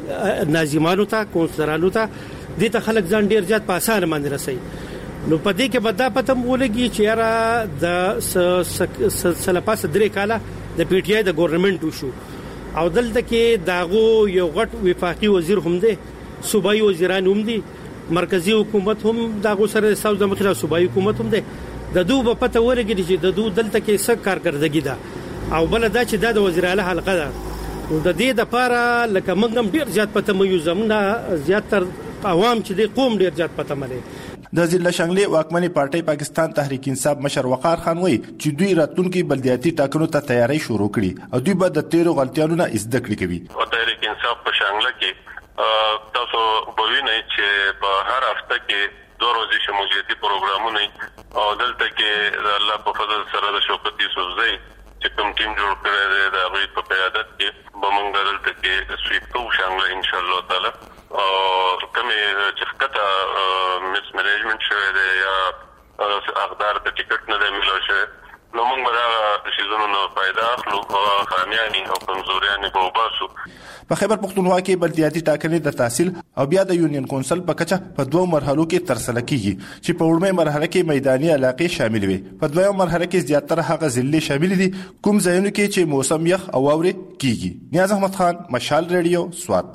د ناظمانو ته کونسلرانو ته د ته خلک ځان ډیر زیات په اسانه باندې رسي. نو پدې کې بدا پته مولګي چې یاره د سلپاس درې کاله د پی ټی آی د ګورنمنت وشو او دلته کې داغو یو غټ وفاقي وزیر هم دی، صوبایي وزیران هم دي، مرکزی حکومت هم داغو سره ساوث د مخره صوبایي حکومت هم دی. د دوه په پته ورګي چې د دوه دلته کې څه کارکردګي ده او بل دا چې د وزیر اعلی حلقه ده او د دې د لپاره لکه موږ هم ډیر زیات پته مې زمونه زیات تر عوام چې د قوم ډیر زیات پته ملي. د ضلع شنگلی واکمنی پارټي پاکستان تحریک انصاف مشر وقار خان وای چې دوی راتلونکي بلدیاتي ټاکنو ته تیاری شروع کړي او دوی به د تیرو غلطیانو نه زده کړې کوي. او تحریک انصاف په شانګله کې تاسو به وینئ چې په هر هفته کې دوه ورځې شمولیتي پروګرامونه او دلته کې د الله په فضل سره د شوکت یوسفزۍ چې کوم ټیم جوړ کړی دی د هغوی په قیادت کې به موږ دلته کې سویپ کوو شانګله انشاءالله تعالی او کومې چې ښکته مس مینجمنټ شوی دی یا اقدار د ټیکټ نه دی میلاو شوی نو موږ به دغه څیزونو نه فایده اخلو او خامیانې او کمزوریانې به وباسو. په خیبر پښتونخوا کې بلدیاتي ټاکنې د تحصیل او بیا د یونین کونسل په کچه په دوه مرحلو کې ترسره کیږي چې په وړمه مرحله کې میداني علاقې شامل وي. په دویمه مرحله کې زیاتره هغه ضلع شامل دي کوم ځایونه کې چې موسم یخ او واوري کیږي. نیاز احمد خان، مشال ریډیو، سوات.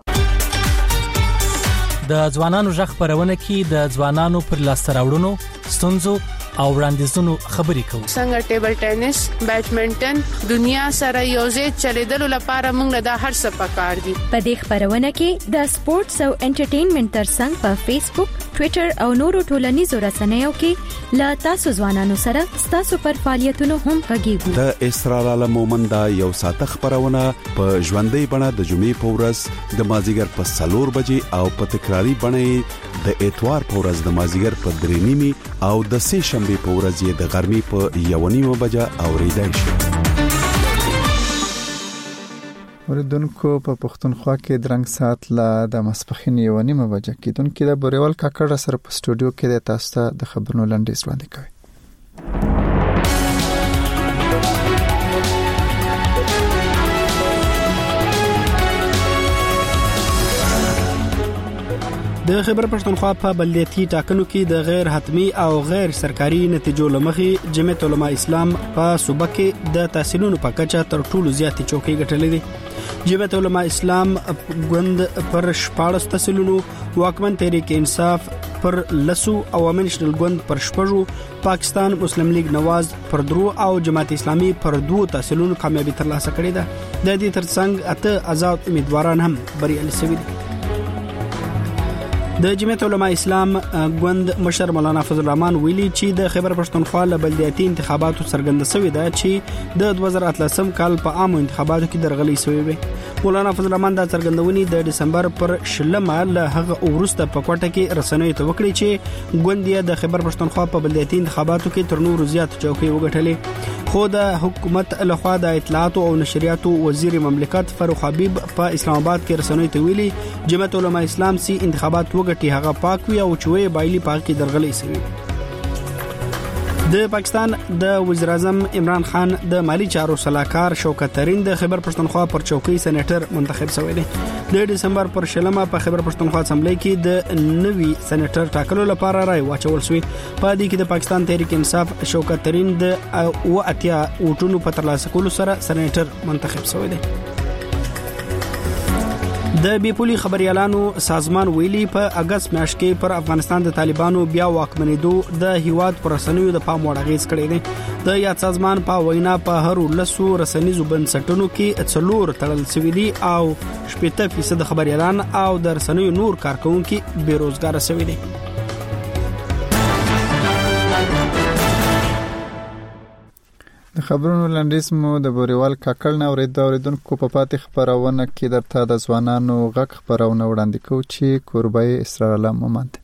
د ځوانانو ژغ خبرونه کې د ځوانانو پر لاسته راوړنو، ستونزو او وړاندیزونو خبرې کوو. څنګه ټیبل ټینس، بیډمنټن دنیا سره یوځای چلیدلو لپاره موږ د هر څه پکار دي. په دې خبرونه کې د سپورتس او انټرټینمنټ ترڅنګ په فیسبوک، ټوئیټر او نورو ټولنیزو رسنیو کې لا تاسو ځوانانو سره تاسو پر فعالیتونو هم غږیږو. د اسرار عالم مومند یو ساعت خبرونه په ژوندۍ بڼه د جمعې په ورځ د مازیګر په سلور بجې او په تکراری بڼه د اتوار په ورځ د مازیګر په درې نیمي او د سه شنبه په ورځ یې د غرمې په یو نیمه بجه اوریدای شي. اوریدونکو په پښتونخوا کې درنګ سات لا د مسپخین یو نیمه بجه کېدونکې د بوریوال کاکړ سره په سټوډیو کې د تاسو ته د خبرونو لنډیز وړاندې کوي. د خیبر پښتونخوا په بلدیاتي ټاکنو کې د غیر حتمی او غیر سرکاري نتیجو لمخې جمعیت علماء اسلام په صوبه کې د تحصیلونو په کچه تر ټولو زیاتې چوکۍ ګټلې دي. جمعیت علماء اسلام ګوند پر شپاړس تحصیلونو، واکمن تحریک انصاف پر لسو او امنشنل ګوند پر شپږو، پاکستان مسلم لیگ نواز پر درو او جماعت اسلامي پر دوه تحصیلونو کامیابی ترلاسه کړې ده. د دې ترڅنګ اته آزاد امیدواران هم بریالي شوي دي. د جمعیت علماء اسلام ګوند مشر مولانا فضل الرحمن ویلي چې د خیبر پښتونخوا له بلدیاتي انتخاباتو څرګنده شوې ده چې د دوه زره اتلسم کال په عامو انتخاباتو کې درغلي شوې وي. مولانا فضل الرحمن دا څرګندونې د دسمبر پر شلمه له هغه وروسته په کوټه کې رسنیو ته وکړي چې ګوند د خیبر پښتونخوا په بلدیاتي انتخاباتو کې تر نورو زیات چوکۍ وګټلې. خو د حکومت لخوا د اطلاعات او نشریاتو وزیر مملکت فاروق حبیب په اسلام آباد کې رسنیو ته ویلي جمعیت علماء اسلام سي انتخابات وګټي هغه پاک وي او چوي بایلي پاک کې درغلي شوی. د پاکستان د وزیر اعظم عمران خان د مالی چارو صلاحکار شوکت ترین د خیبر پښتونخوا پر چوکۍ سېنیټر منتخب شوی دی. د دسمبر پر شلمه په خیبر پښتونخوا اسمبلی کې د نوي سېنیټر ټاکلو لپاره رای واچول شوی. په دې کې د پاکستان تحریک انصاف شوکت ترین د او اتیا وټونو په ترلاسه کولو سره سېنیټر منتخب شوی دی. د بیپولي خبريالانو سازمان ویلي په اگست میاشت کې پر افغانستان د طالبانو بیا واکمنېدو د هیواد پر رسنیو د پام وړ اغیز کړی دی. د یاد سازمان په وینا په هر لسو رسنیزو بنسټونو کې څلور تړل شوي دي او شپږ فیصد خبريالان او د رسنیو نور کارکونکو بیروزګار شوي دي. د خبرونو لنډیز مو د بوریوال کاکړ نه اورېدو. اوریدونکو په پاتې خبرونه کې درته د ځوانانو غږ خبرونه وړاندې کوو چې کوربای اسرار الله مومند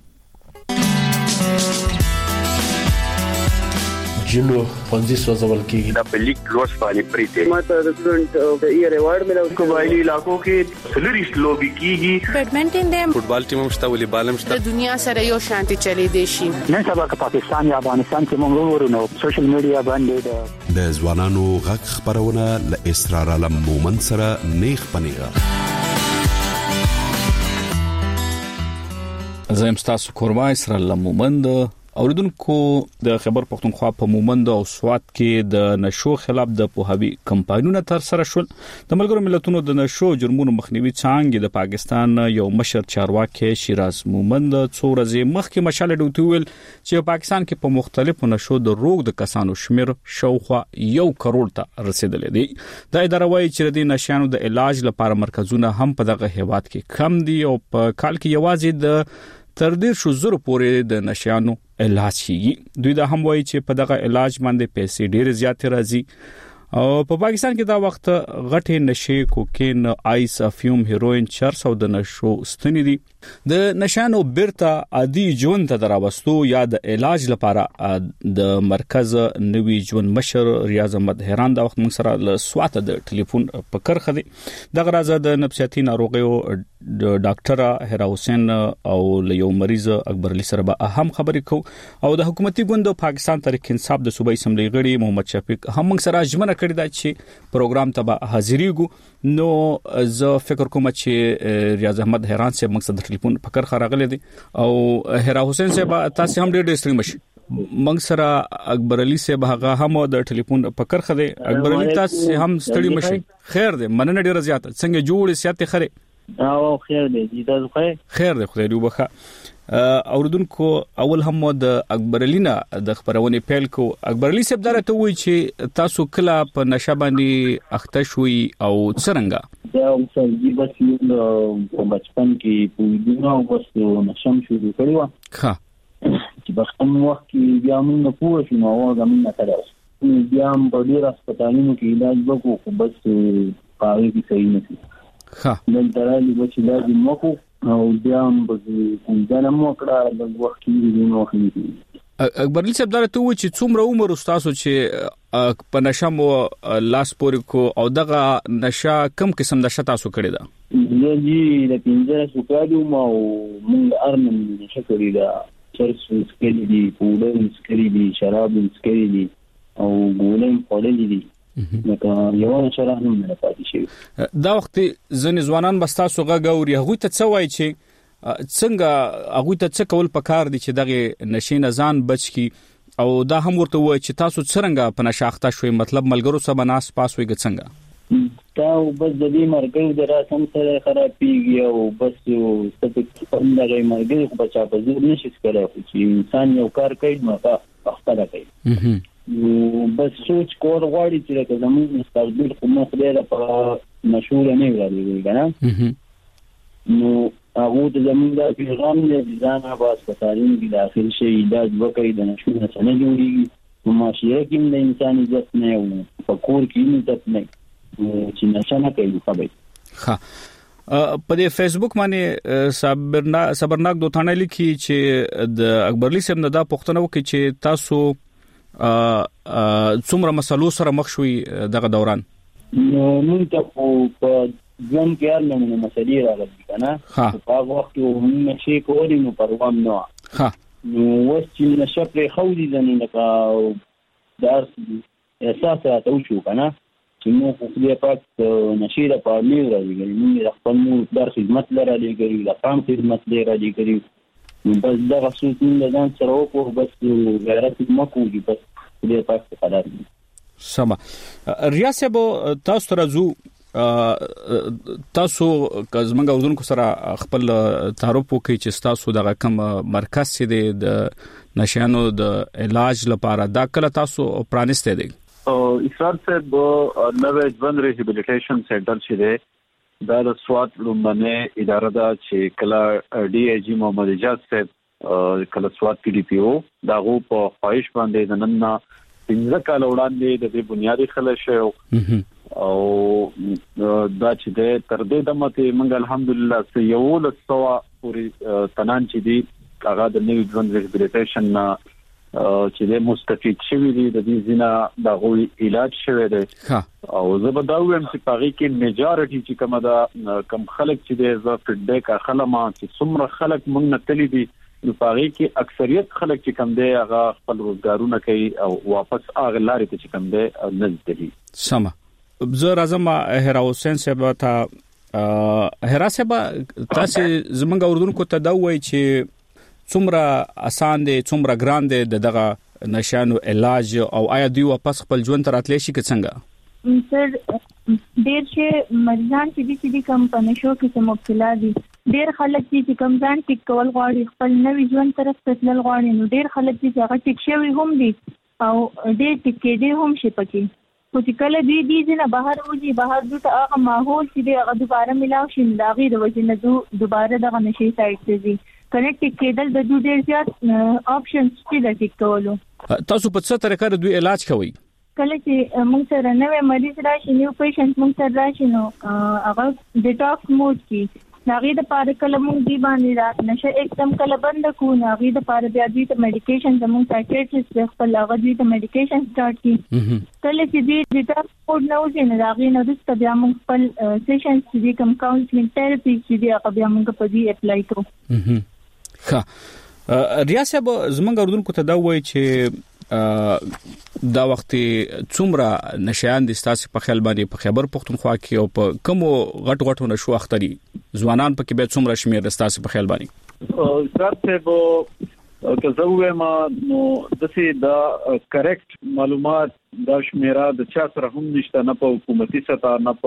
جنو پنځه سوځول کېږي د پلیک لوس باندې پریته ماته د سټوډنټ د ایئر ایوارډ ملو قبایلی علاقو کې سلریس لوبي کیږي بیډمنټن دیم فوټبال ټیم مشته ولې بالم شته د دنیا سره یو شانتي چلی دی شي. نن سبا که پاکستان یا افغانستان کې موږ ورونو سوشل میډیا باندې د ځوانانو غږ خبرونه ل اسرار علم مومن سره نیخ پنیغه. زم تاسو کوربای اسرار علم مومند اوریدونکو د خیبر پښتونخوا په مومند او سوات کې د نشو خلاف د پوهاوی کمپاینونه تر سره شول. د ملګرو ملتونو د نشو جرمونو مخنیوي څنګه د پاکستان یو مشر چارواکي شیراز مومند څو ورځې مخکې مشاله ډوټ ویل چې پاکستان کې په مختلفو نشو د روغ د کسانو شمیر شاوخوا یو کروڑ ته رسیدلی دی. دا اداره وايي چې د نشانو د علاج لپاره مرکزونه هم په دغه هیواد کې کم دي او په کال کې یوازې د تر ډیر شو زره پورې د نشانو علاج کیږي. دوی دا هم وایي چې په دغه علاج باندې پیسې ډیر زیات راځي او په پاکستان کې دا وخت غټه نشه کوکین، آیس، افیوم، هیروین، چرس او د نشو ستنې دي. د نشانو بیرته عادي ژوند ته دراوستو یا د علاج لپاره د مرکز نوي ژوند مشر ریاض احمد حیران دا وخت موږ سره له سوات د ټلیفون په کرخه دي. د غرازه د نفسیاتي ناروغیو ډاکټر هیرا حسین او له یو مریض اکبر علي سره به اهم خبرې کو او د حکومتي ګوند پاکستان تحریک انصاف د صوبایي اسمبلی غړي محمد شفیق هم موږ سره ژمنه کړې ده چې پروګرام ته به حاضرېږو. نو زه فکر کوم چې ریاض احمد حیران سے مقصد ټلیفون پکر خراغله دي او هیرا حسین سے تاسو هم ډېر ډېر ستړي مشي. موږ سره اکبر علي سے به هم د ټلیفون پکر خده. اکبر علي تاسو هم ستړي مشي. خیر دې مننه ډېر زیات څنګه جوړ سیاته خره او خیر دې تاسو خیر خیر دې خدای دې وبخه. اوردونکو اول هم د اکبر علي نه د خبرونه پیل کو. اکبر علي صاحب درته وایي چې تاسو کله په نشه باندې اخته شوي او څنګه دا اوسه دې بس یو په بچپن کې په دنیا او بس نشم شروع کړو ښه چې بختم وخت کې بیا موږ پوه شو نو هغه موږ نه کړو بیا هم په ډیر هسپتالونو کې علاج وکړو خو بس پاره کې صحیح نه شي. ښه نن درالي چې لازم وکړو او بیا هم به ځان مو کړه د وخت کې نو خېږي. اکبر علي صاحب درته و چې څومره عمر تاسو چې په نشه مو لاس پورې کو او دغه نشه کم قسم نشه تاسو کړی دا زه جی د پنځه سوکادو ما او موږ ارمن نشه کړی دا چرس سکري دي پودر سکري دي شراب سکري دي او ګولم خولې دي نو یو نشه راهم نه پاتې شي دا وخت ځنې ځوانان بستا سوغه غوري هغه ته څه وای چې څنګه هغه ته څه کول پکار دي چې دغه نشي نه ځان بچ کی او دا هم ورته وای چې تاسو څنګه په نشاخته شوي مطلب ملګرو سره بناس پاس وي څنګه تا بس د دې مرګ د راسم سره خرابېږي او بس ستاسو په دغه مرګ په چا په زور نشي کولای چې انسان یو کار کوي نو هغه کوي نو بس سوچ کور غواړي چې زموږ مستقبل خو مخ دې په مشهور نه ویل کنه نو هغه د زموږ د پیغام دې ځان آواز په تعلیم کې داخل شي د وکړې د نشو نه څنګه جوړيږي نو معاشره کې د انسان عزت نه او په کور کې عزت نه چې نشانه کوي خبرې ها په دې فیسبوک باندې صبرنا صبرناک دوتانه لیکي چې د اکبرلی صاحب نه دا پوښتنه وکړي چې تاسو څومره مسلو سره مخ شوي دغه دوران نو موږ ته په ځم کې ارمنه مسلې راغلي کنه په هغه وخت کې موږ شي کولای نو پروام نه ها نو وڅ نشه پر خودي ځنه کا درس احساس راته شو کنه چې موږ په دې پات نشيره په لیو راځي موږ خپل مو در خدمت لري لري د قام خدمت لري لري نو بس دا غوښتل چې ځان سره وکړو بس غیرت مکو دي بس دې پات قرار دي سما ریاسبو تاسو راځو تاسو کزمنګ اوردونکو سره خپل تعارف وکړي چې تاسو دغه کم مرکز چې د نشانو د علاج لپاره دا کله تاسو پرانسته دي اسرار صاحب نوې ژوند ریهابلیټیشن سنټر چې دی دا د سوات لومبنه اداره ده چې کله ډي ای جی محمد اجازه صاحب کله سوات پی ډی پی او دا غو په خواهش باندې د نن پنځه کال وړاندې د دې بنیادی خلشه او دا چې د تر دې دمته منګ الحمدلله یو له سوا پوری تنان چې دی هغه د نوې ژوند ریهابلیټیشن چې د مستفید شوی دی د دې زینا د غوي علاج شوی دی او زه به دا وایم چې پاره کې میجارټي چې کومه دا کم خلک چې د ز فیډبیک اخلم چې څومره خلک مونږ نه تللی دي نو پاره کې اکثریت خلک چې کم دی هغه خپل روزګارونه کوي او واپس هغه لارې ته چې کم دی نه ځي سم زه راځم هرا حسین صاحب ته هرا صاحب تاسو زمونږ اردوونکو ته دا وایي چې څومره آسان دي څومره ګران دي دغه نشانو علاج او آیا دوی واپس خپل ژوند ته راتلی شي که څنګه سر ډیر چې مریضان چې دي چې کم په نشو کې مبتلا دي ډیر خلک چې کم ځان ټیک کول غواړي خپل نوې ژوند طرف ته تلل غواړي نو ډیر خلک چې هغه ټیک شوی هم دي او ډیر ټیک کېدي هم شي پکې خو چې کله دوی دي نه بهر وځي بهر دوی ته هغه ماحول چې هغه دوباره ملاو شي دا غي د وجه نه دوباره دغه نشي سایت ته ځي کنیکټ کېدل د دوی ډیر زیات آپشنز چې د ټیک کولو تاسو په څه طریقه د دوی علاج کوئ کله چې موږ سره نوې مریض راشي نیو پیشنټ موږ سره راشي نو هغه ډیټاکس موډ کې ناغي د پاره کله موږ دی باندې را نشه एकदम کله بند کو ناغي د پاره بیا دوی ته میډیکیشن زموږ سایکیټریسټ خپل هغه دوی ته میډیکیشن سٹارټ کی کله چې دوی ډیټاکس موډ نه وځي نه ناغي نو د بیا موږ خپل سیشن چې کوم کاونسلینګ تھراپي چې دی هغه بیا موږ په دې اپلای کوو ها ریاسب زمونږ اردوونکو ته دا وایي چې دا وخت څومره نشيان د ستاسو په خیال باندې په خبر پښتونخوا کې او په کوم غټ غټو نشو اختري ځوانان په کې به څومره شمیر د ستاسو په خیال باندې سره به که زه وایم نو د سې دا کریکټ معلومات دا شمیره د چا سره هم نشته نه په حکومتي سطح نه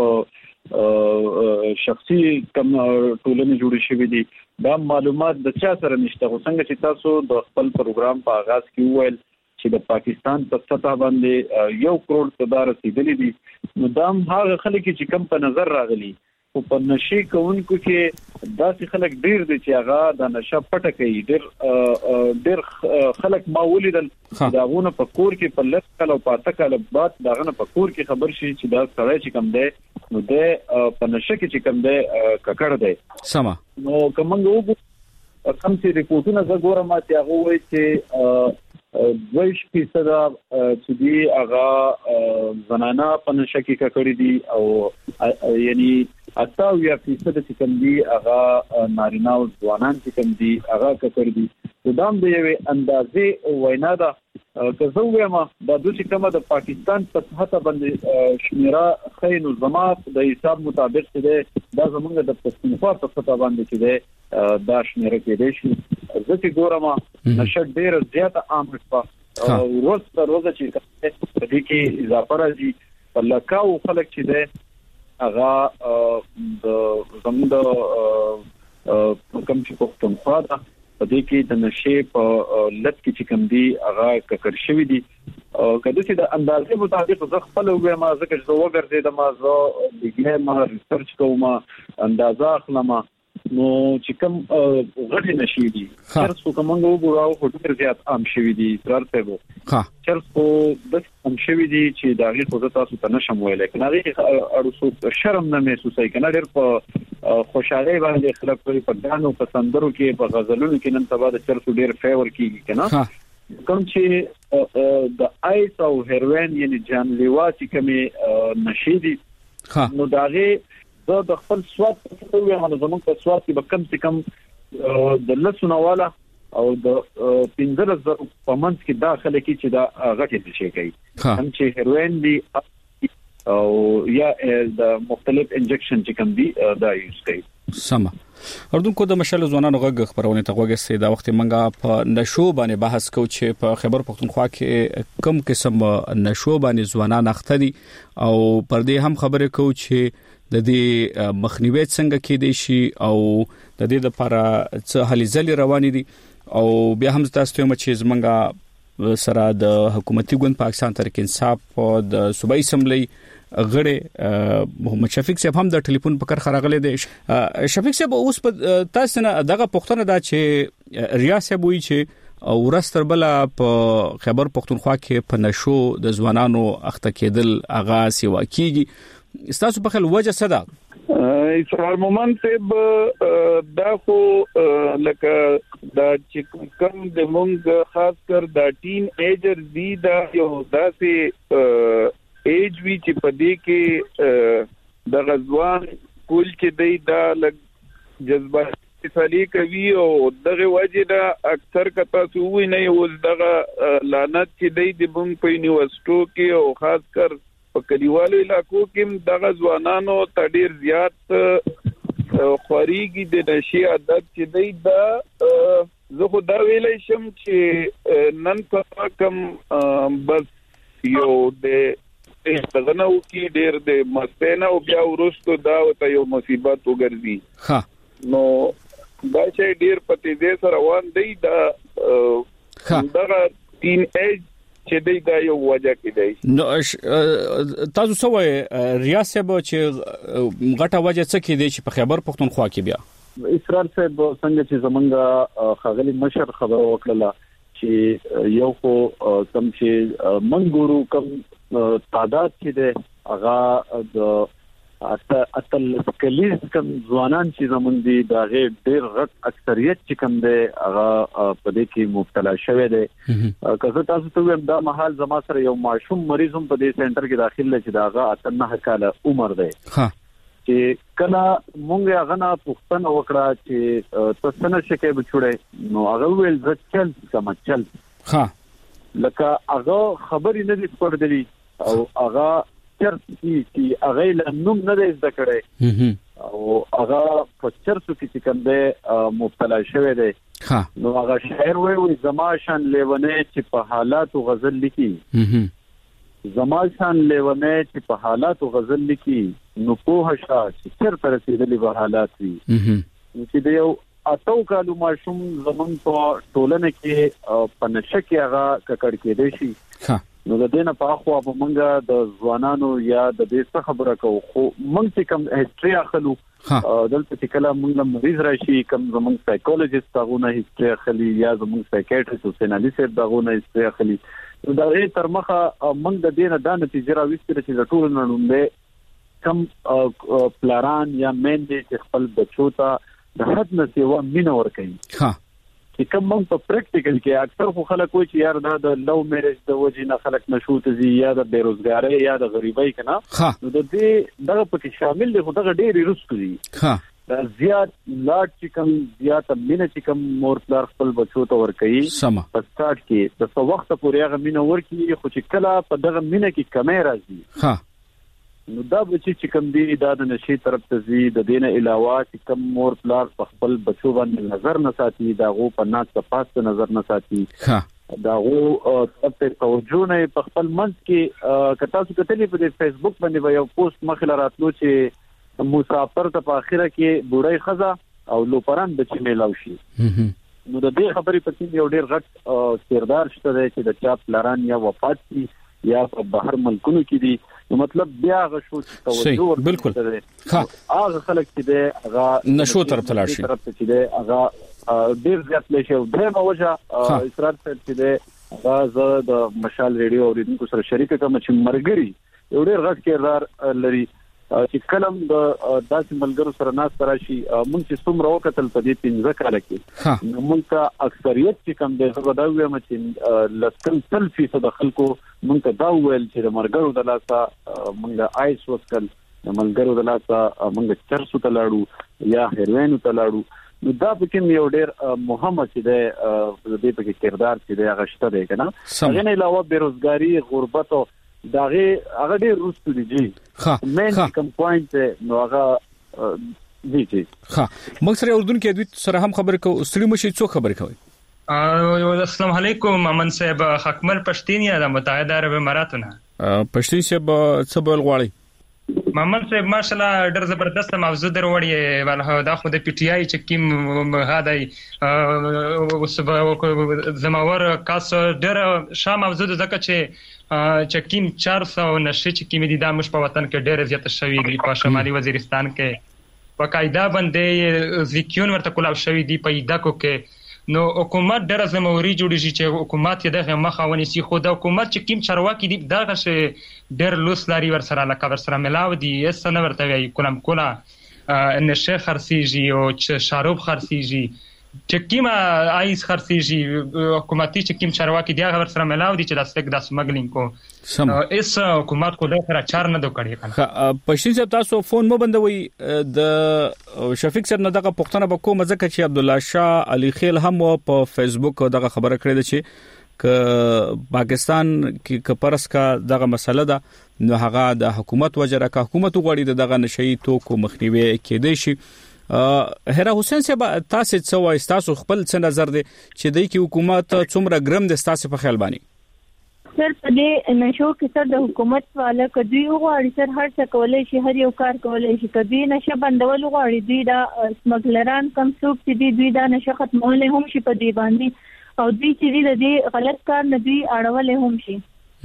په شخصي کم ټولنې جوړې شوې دي دا معلومات د چا سره نشته خو څنګه چې تاسو د خپل پروګرام په آغاز کې وویل چې د پاکستان په سطح باندې یو کروڑ ته رسیدلی دي نو دا هغه خلک چې کم په نظر راغلي او په نشي کوونکو کې داسې خلک ډیر دي چې هغه د نشه پټه کوي ډیر ډیر خلک ما ولیدل داغونه په کور کې په لږ کال او پاته کال بعد داغونه په کور کې خبر شي چې دا سړی چې کم دی نو د په نشه کې چې کم دی ککړ دی سم نو کومنګ وګ کم چې ریپورتونه زه ګورم چې هغه وایي چې دویش فیصد چې دی هغه زنانه په نشه کې کړی دي او یعنی اتاویا فیصد چې کوم دي هغه نارینه او ځوانان چې کوم دي هغه کړی دي دا د یوې اندازې وینا ده که زه وایم دا د چې کومه د پاکستان په سطح باندې شمیره خین او زما د حساب مطابق چې دا زمونږ د پښتونخوا په سطح باندې چې دا شمیره کېدې شي زه چې ګورم نشه ډېر زیات عام شوه او روز تر روزه چې په دې کې اضافه راځي په لکاو خلک چې ده هغه د زموږ د کوم چې پښتونخوا ده په دې کې د نشه په لټ کې چې کوم دي هغه ککر شوی دي کله چې د اندازې مطابق زه خپل وګورم ما ځکه چې زه وګرځیدم ما زه دغه ما ریسرچ کوم اندازه اخلم نو چې کوم غټ نشي دي چرس کو کومه وګورم خو ډېر زیات عام شوی دي ترته وو ها چرس کو د عام شوی دي چې دا غي خو تاسو ته نشم ویلای کنه غي اړو شرم نه محسوسای کنه ډېر په خوشاله باندې خلک په ځانو په سندرو کې په غزلونو کې نن سبا د چرس ډېر فیور کیږي کنه کوم چې د آیس او هیروین یعنی جان لیوا چې کومه نشي دي نو داغه زه د خپل سواد په توګه باندې زموږ په سواد کې به کم څه کم د لسونه والا او د پنځه زره په منځ کې داخله کې چې دا غټه شي کوي هم چې هیروین دی او یا د مختلف انجکشن چې کوم دی دا یوز کوي سم اردوونکو د مشال ځوانانو غږ خبرونه ته غوږی سي دا وخت منګه په نشو باندې بحث کو چې په خیبر پختونخوا کې کم قسم نشو باندې ځوانان اخته دي او پر دې هم خبره کو چې د دې مخنیوي څنګه کېدې شي او د دې لپاره څه هلي ځلې روانې دي او بیا هم تاسو ته چې زمونږه سره د حکومتي ګوند پاکستان تحریک انصاف او د صوبایي اسمبلی غړي محمد شفیق صاحب هم د ټلیفون په کار خراغله دي شفیق صاحب اوس په تاسو نه دغه پښتنه دا چې ریاست وی چې او ورستر بل په خیبر پختونخوا کې په نشو د ځوانانو اخته کېدل اغا سیوا کیږي استاسو په خل وجه صدا اسرار مومن صاحب دا خو لکه دا چې کوم د مونږ خاص کر دا ټین ایجر دی دا یو داسې ایج وی چې په دې کې د غزوان کول چې دی دا لګ جذبه فعالی کوي او دغه وجه دا اکثر کتا سووي نه اوس دغه لعنت چې دی د مونږ په یونیورسيټو کې او خاص کر په کلیوالو علاقو کې دغه ځوانانو ته ډیر زیات خوريږي د نشي عادت چې دی دا زه خو دا ویلای شم چې نن په کم بس یو د دغه نو کې ډیر د مستنه او بیا ورستو دا ته یو مصیبت وګرځي ها نو دا چې ډیر پته دې سره روان دی دا دغه تین ایج چې دی دا یو وجه کې دی نو تاسو سوې ریاست به چې غټه وجه څه کې دی چې په خیبر پختونخوا کې بیا اسرار صاحب څنګه چې زمونږ خاغلی مشر خبر وکړه چې یو خو کم چې منګورو کم تعداد چې دی هغه د اتل کلیز کم ځوانان چې زمون دي دا غیر ډیر غټ اکثریت چې کم دی هغه په دې کې مبتلا شوی دی که تاسو ته ویم دا محل زما سره یو معشوم مریض هم په دې سنټر کې داخل لږ داغه اتنه کاله عمر دی ها چې کله مونږه غنا پښتنه وکړه چې تاسو نه شکه بچوړې نو هغه ویل ځکل کما چل ها لکه هغه خبرې نه دي پردلی او هغه چرسی چې هغه له نوم نه دی ذکر کړي او هغه په چرسو کې کوم دی مبتلا شوی دی ها نو هغه شاعر وایي زما شان لیونه چې په حالات غزل لیکي زما شان لیونه چې په حالات غزل لیکي نو په هشا چې چرته رسیدلی په حالات وي چې دی یو اتو کالو ماشوم زمون په ټولنه کې په نشه کې هغه ککړ کېدې شي ها نو د دینه په خو په منګه د ځوانانو یا د دې څخه خبره کو خو مونږ چې کوم هیستوري اخلو دلته چې کله مونږ مریض راشي کوم زمونږ سایکولوژیست داغونه هیستوري اخلي یا زمونږ سایکیاټریست او سینالیست داغونه هیستوري اخلي نو دا غي تر مخه مونږ د دینه د نتیجه راوستل چې د ټول نړۍ کم پلاران یا مین دي چې خپل بچو ته د حد نه سیوا مين ور کوي ها چې کوم موږ په پریکټیکل کې اکثر خو خلک وایي چې یار دا د لو میریج د وجې نه خلک مشروط دي یا د بیروزګاری یا د غریبۍ کنه نو د دې دغه پکې شامل دي خو دغه ډېری رسک دي ها دا زیات لاټ چې کوم زیات مینه چې کوم مور پلار خپل بچو ته ورکوي په سٹارټ کې د څو وخت پورې هغه مینه ورکوي خو چې کله په دغه مینه کې کمی راځي ها نو دا بچی چې کوم دی دا د نشي طرف ته زی د دینه علاوه چې کوم مور پلار په خپل بچو باندې نظر نه ساتي دا غو په ناس په پاس نظر نه ساتي ها دا غو طرف ته توجه نه په خپل منځ کې کتا څه کتلې په فیسبوک باندې یو پوسټ مخه راتلو چې مسافر ته په اخره کې بوړی خزا او لوپران بچی میلاو شي نو د دې خبرې په کې یو ډېر غټ کردار شته چې د چا پلاران یا وفات دي یا په بهر ملکونو کې دي نو مطلب بیا غشو توجه بالکل ها هغه خلک چې د هغه نشو طرف ته لاشي طرف ته چې د هغه ډېر زیات لشي او درېمه وجه اسرار چې د هغه زه د مشال ریډیو اوریدونکو سره شریک کوم چې مرګري یو ډېر غټ کردار لري چې کلم د داسې ملګرو سره ناس تراشي مونږ چې څومره وکتل په دې پنځه کال کې نو مونږ ته اکثریت چې کم دی هغه دا وایم چې لسکل تل فیصد خلکو مونږ ته دا ویل چې د مرګرو د لاسه مونږ آیس وسکل د ملګرو د لاسه مونږ چرسو ته لاړو یا هیروین ته لاړو نو دا پکې یو ډېر مهمه چې دی د دې پکې کردار چې دی هغه شته دی کنه هغه نه علاوه بیروزګاری غربت او داغه هغه ډېر روستو دي جی ها مین کوم پوینټ نو هغه دي جی ها موږ سره اردن کې دوی سره هم خبرې کوو ستړي مشي څو خبرې کوي السلام علیکم امن صاحب حکمل پښتین یا د متحده عرب اماراتونه پښتین صاحب څه بول غواړي محمد صاحب ماشاءالله ډېر زبردست موضوع دروړی ول دا خو د پی ټی آی چې کیم غادای او زموږ کاس ډېر شام موضوع ځکه چې چې کیم چار سو نشي چې کیم دي د مش په وطن کې ډېر زیات شوی دی په شمالي وزیرستان کې په قاعده باندې ذکیون ورته کولاو شوی دی په ایدکو کې نو حکومت ډېر زموري جوړی شي چې حکومت یې دغه مخاوني سي خو د حکومت چې کیم چرواکي دی دغه شي ډېر لوس لري ور سره لکه ور سره ملاو دي اس نه ورته وی کولم کولا ان شیخ خرسیجی او چې شاروب خرسیجی چې کیم آیس خرسیجی حکومتي چې کیم چرواکي دی هغه ور سره ملاو دي چې د سټک د سمګلینګ کو اس حکومت کو د سره چار نه دوکړي کنه پښتین صاحب تاسو فون مو بندوي د شفیق صاحب نه دغه پښتنه به کوم ځکه چې عبد الله شاه علي خیل هم په فیسبوک دغه خبره کړې ده چې ک پاکستان کې کپرس کا دغه مسله ده نو هغه د حکومت وجره کا حکومت غوړي دغه نشي توکو مخنیوي کېدای شي هرا حسین صاحب تاسو څه وایي تاسو خپل څه نظر دی چې د کی حکومت څومره ګرم د تاسو په خیال باندې سر په دې نشو کې سر د حکومت والا کدی غواړي سر هر څه کولای شي هر یو کار کولای شي کدی نشه بندول غواړي دوی دا سمګلران کم څوک چې دوی دا نشه ختمول هم شي په دې باندې او دوی چې دې غلط کار نه دوی اړول هم شي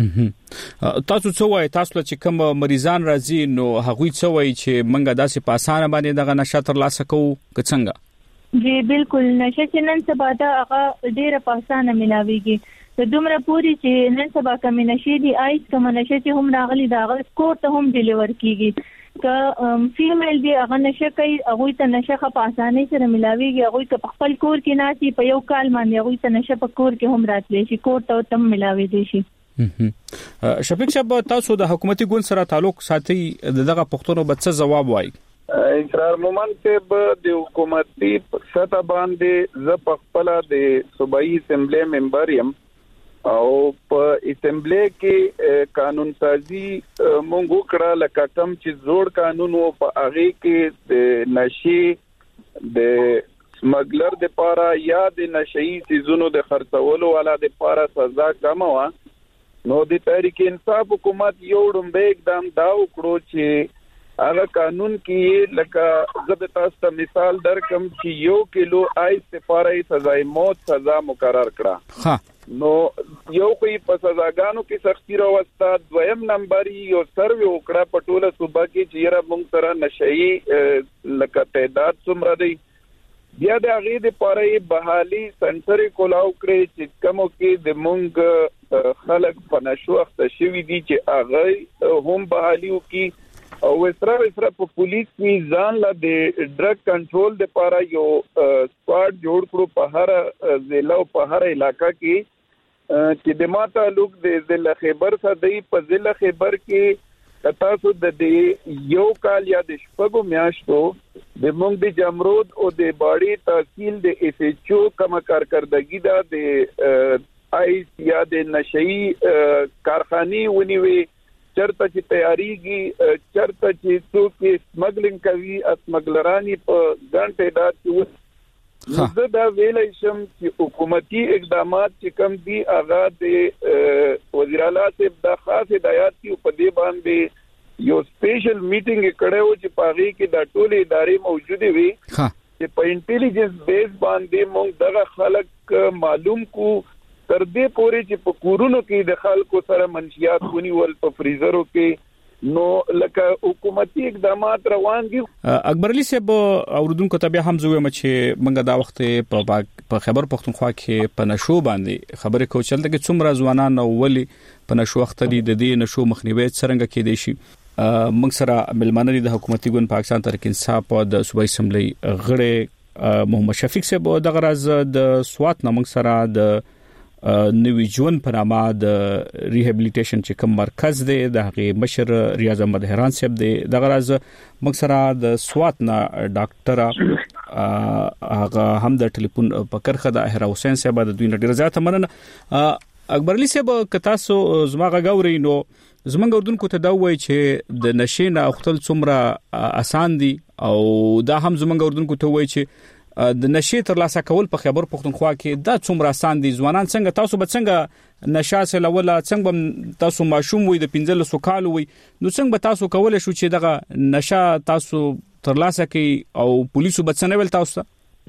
تاسو څه وایي تاسو چې کوم مریضان راځي نو هغه څه وایي چې منګه داسې په اسانه باندې دغه نشه تر لاسه کوو که څنګه جی بالکل نشه چې نن سبا دا هغه ډیره په اسانه ملاويږي د دومره پوری چې نن سبا کوم نشه دي آیس کوم نشه چې هم راغلي دا هغه سکور ته هم ډیلیور کیږي که فیمیل دی هغه نشه کوي هغه ته نشه په اسانه سره ملاويږي هغه که په خپل کور کې ناسي په یو کال باندې هغه ته نشه په کور کې هم راتلی شي کور ته تم ملاوي دي شي شفیق صاحب تاسو د حکومتي ګوند سره تعلق ساتي دغه پښتنو به څه جواب وایي انقرار مومن ته د حکومتي سطح باندې ز په خپل د صوبایي اسمبلی ممبر يم او په اسمبلی کې قانون سازي مونږ کړه لکه کم چې جوړ قانون او په هغه کې د نشي د سمګلر د پاره یا د نشئی سيزونو د خرڅولو والا د پاره سزا کم و نو د تحریک انصاف حکومت یو ډمبه اقدام دا وکړو چې هغه قانون کې لکه زه تاسو ته مثال درکم چې یو کیلو آیس لپاره سزای موت سزا مقرر کړه ها نو یو کوي په سزاګانو کې سختی راوستا دویم نمبر یو سروې وکړه په ټوله صوبه کې چې را مونږ سره نشئی لکه تعداد څومره دی بیا د هغه د پاره بحالي سنټري کولاو کړی چې کومو کې د مونږ خلک په نشو اخته شوی دي چې هغه هم بحالي وکي او وسره وسره په پولیس کې ځان لا د ډرګ کنټرول لپاره یو سکواډ جوړ کړو په هر ضلع او په هر علاقہ کې چې د ما تعلق د ضلع خیبر څخه د په ضلع خیبر کې تاسو د یو کال یا د شپږو میاشتو د مونږ د جمرود او د باړي تحصیل د اف ایچ او کوم کارکردګي دا د آی یا د نشئی کارخاني ونیوي چرته چې تیاریږي چرته چې څوک سمګلینګ کوي اسمګلرانی په ګڼ تعداد کې زه دا ویلای شم چې حکومتي اقدامات چې کوم دي هغه د وزیر اعلی صاحب د خاص هدایت کی په دې باندې یو سپیشل میټینګ کړو چې پاغي کې د ټولې ادارې موجوده وي چې په انټيليجنس بیس باندې موږ دغه خلک معلوم کو تر دې پورې چې په کورونو کې د خلکو سره منشيات ونیول په فریزرو کې نو لکه حکومتي اقدامات روان دي. اکبر علي صاحب اوردونکو ته بیا هم زوی چې منګه دا وخت په خبر پختونخوا کې په نشو باندې خبرې کو چلته کې څومره ځوانان او ولي په نشو وخت دي د دې نشو مخنیوي څنګه کې دي شي موږ سره ملمانه دي د حکومتي ګوند پاکستان تحریک انصاف او د صوبایي اسمبلی غړي محمد شفیق صاحب د غرض د سوات نامنګ سره د نوی ژوند په نامه د ریهابلیټیشن چې کوم مرکز دی د هغه مشر ریاض احمد هران صاحب دی د غرض موږ سره د سوات نه ډاکټر هغه هم د ټلیفون په کرخه د احرا حسین صاحب د دوی ډیر زیاته مننه. اکبر علي صاحب کتاسو زما غاوري نو زمونږ اردوونکو ته دا وایي چې د نشې نه اختل څومره آسان دي او دا هم زمونږ اردوونکو ته وایي چې د نشې تر لاسه کول په خیبر پختونخوا کې دا څومره آسان دي. ځوانان څنګه تاسو به څنګه نشه سره ولا څنګه تاسو ماشوم وي د پنځه لسو کال وي نو څنګه به تاسو کولای شو چې دغه نشه تاسو تر لاسه کې او پولیسو به څنګه ول تاسو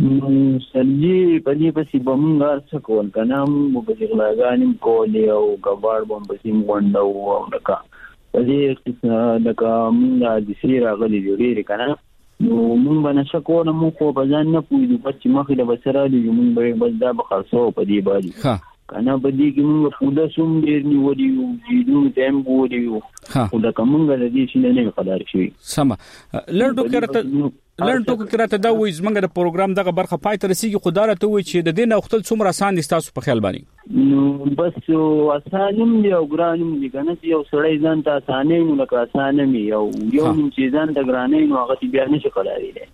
سلجی پدې پسې بمونږ څه کول کنه مو په غلاګانیم کولې او غواړ بم پسې مونډو او لکه پدې چې لکه مونږه د سیره غلي لري کنه نو مونږ باندې شکو نه مو خو بځان نه پوي چې مخې له بسره دی مونږ به بس دا به خرڅو په دې باندې کنه په دې کې مونږ خو د سوم ډیر نیولې یو چې تم بولی یو خو دا کومه د دې شي نه خبر شي سم لړ ټوکرته لړ ټوکرته دا وې زمونږ د پروګرام دغه برخه پای تر سیږي خدای ته وې چې د دې نه وختل څومره آسان دي تاسو په خیال باندې نو بس آسانم دی او ګرانم دی کنه چې یو سړی ځان ته آسانې نو لکه آسانم یو یو چې ځان ته ګرانې نو هغه بیا نشي کولای دی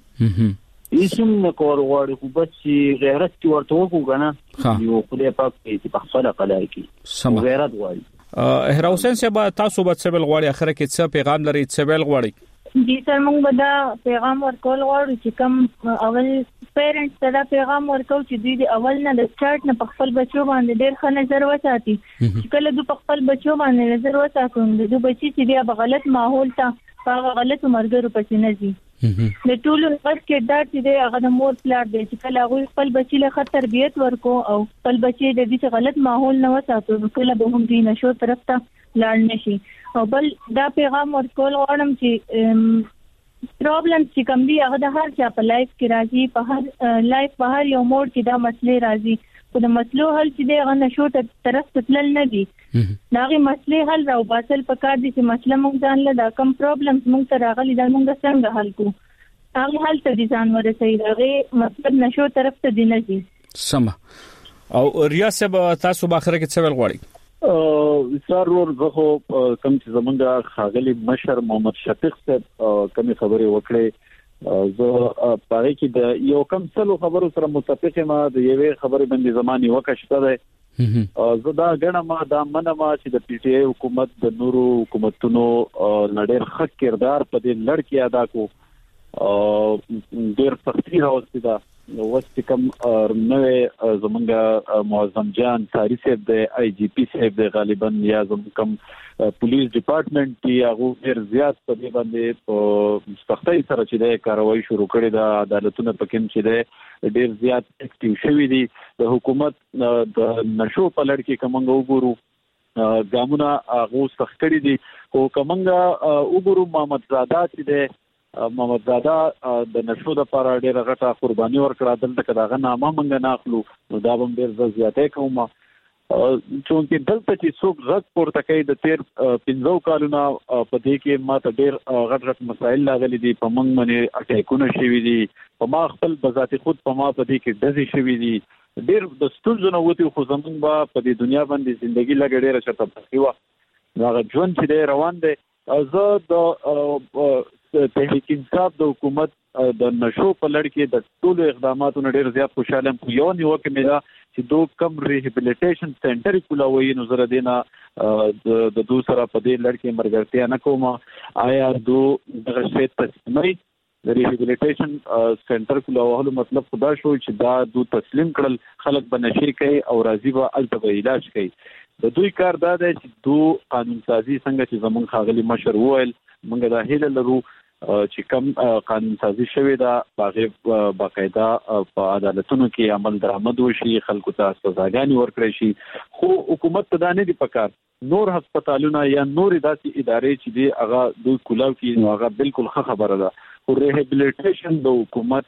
هیڅ نه کور غواړي خو بس غیرت ورته وکړو کنه یو خدای پاک چې په خپل قلای کې غیرت غواړي. احرا حسین صاحب تاسو به څه بل غواړي اخر کې څه پیغام لري څه بل غواړي؟ جی سر موږ به دا پیغام ورکول غواړو چې کوم اول پیرنټس ته دا پیغام ورکو چې دوی د اول نه د سٹارټ نه په خپل بچو باندې ډېر ښه نظر وساتي چې کله دوی په خپل بچو باندې نظر وساتي نو دوی بچي چې بیا په غلط ماحول ته په غلط مرګرو پسې نه ځي. د ټولو غږ کې دا چې دی هغه د مور پلار دی چې کله هغوی خپل بچي له ښه تربیت ورکو او خپل بچي د دې غلط ماحول نه وساتو نو کله به هم دوی نشو طرف ته لاړ نشي. او بل دا پیغام ورکول غواړم چې پرابلم چې کوم دی هغه د هر چا په لایف کې راځي په هر لایف په هر یو موډ کې دا مسلې راځي خو د مسلو حل چې دی هغه نشو طرف ته تلل نه دي دا غي مسلې حل راو باسل په کار دي چې مسله موږ ځان له دا کم پرابلمز موږ ته راغلي دا موږ څنګه حل کو هغه حل ته دي ځان ورسوي هغه مطلب نشو طرف ته دي نه دي. سم او ریاست تاسو په اخر کې څه ول غواړي؟ وسار ور زخه کم چې زمونږ خاغلی مشر محمد شفیق صاحب کمی خبرې وکړې زه پاره کې د یو کم څلو خبرو سره متفق ما د یوې خبرې باندې زماني وکښته ده زه دا غنم دا منم چې د پی ټی آی حکومت د نورو حکومتونو لړ ښه کردار په دې لړ کې ادا کو ډېر سختي راوستي دا وست کم نوې زمونږ معظم جان تاری صاحب د آی جی پی صاحب د غالبا یا زموږ کم پولیس ډپارټمنټ کې هغه ډېر زیات په دې باندې په سختۍ سره چې د کاروایی شروع کړې ده عدالتونه پکې چې ده ډېر زیات اکټیو شوی دي د حکومت د نشو په لړ کې کومنګ وګورو ګامونه هغه سخت کړی دي او کومنګ وګورو محمد زاده چې ده محمد زاده د نشو د لپاره ډېر غټه قرباني ورکړه دلته کداغه نامه مونږ نه اخلو نو دا هم ډېر زیاتې کوم چونکه دلته چې څوک غږ پورته کوي د تیر پنځو کالونو په دې کې ماته ډېر غټ غټ مسایل لاغلي دي په موږ باندې اټیکونه شوي دي په ما خپل بذات خود په ما په دې کې ډزې شوي دي ډېر د ستونزو نه وتی خو زمونږ به په دې دنیا باندې ژوندۍ لګ ډېره چرته پخې وه هغه ژوند چې دی روان دی زه د تحریک انصاف د حکومت د نشو په لړ کې د ټولو اقداماتو نه ډېر زیات خوشاله یم یو نیوکه مې ده چې دو کم ریهابلیټیشن سنټر کولاوي نو زره دینا د دو سره په دې لړ کې مرګرتیا نه کوم آیا دو دغه شی تسلیمي د ریهابلیټیشن سنټر کولاوه مطلب خدا شو چې دا دو تسلیم کړل خلک بنشي کوي او راضي به الته علاج کوي د دوی کار دا دی چې دو قانون سازي څنګه چې زمونږ خاغلی مشر وویل موږ دا هیله لرو چې کوم قانون سازي شوی دا باغه باقاعده په عدالتونو کې عمل درآمد وشي خلکو ته سزاګانې ورکړي شي خو حکومت ته دا نه دی پکار نور هسپتالونه یا نور داسې ادارې چې دی هغه دوی کولاو کې نو هغه بالکل ښه خبره ده خو ریهابلیټیشن د حکومت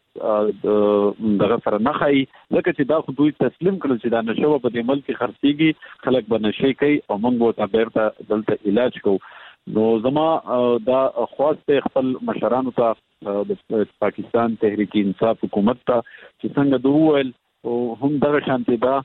دغه سره نه خای لکه چې دا خو دوی تسلیم کړل چې دا نشو په دې ملک خرڅيږي خلک به نشي کوي او موږ به تابعته دلته علاج کوو نو زما دا خواست خپل مشرانو ته د پاکستان تحریک انصاف حکومت ته چې څنګه دوی ویل او هم دغه شانتي دا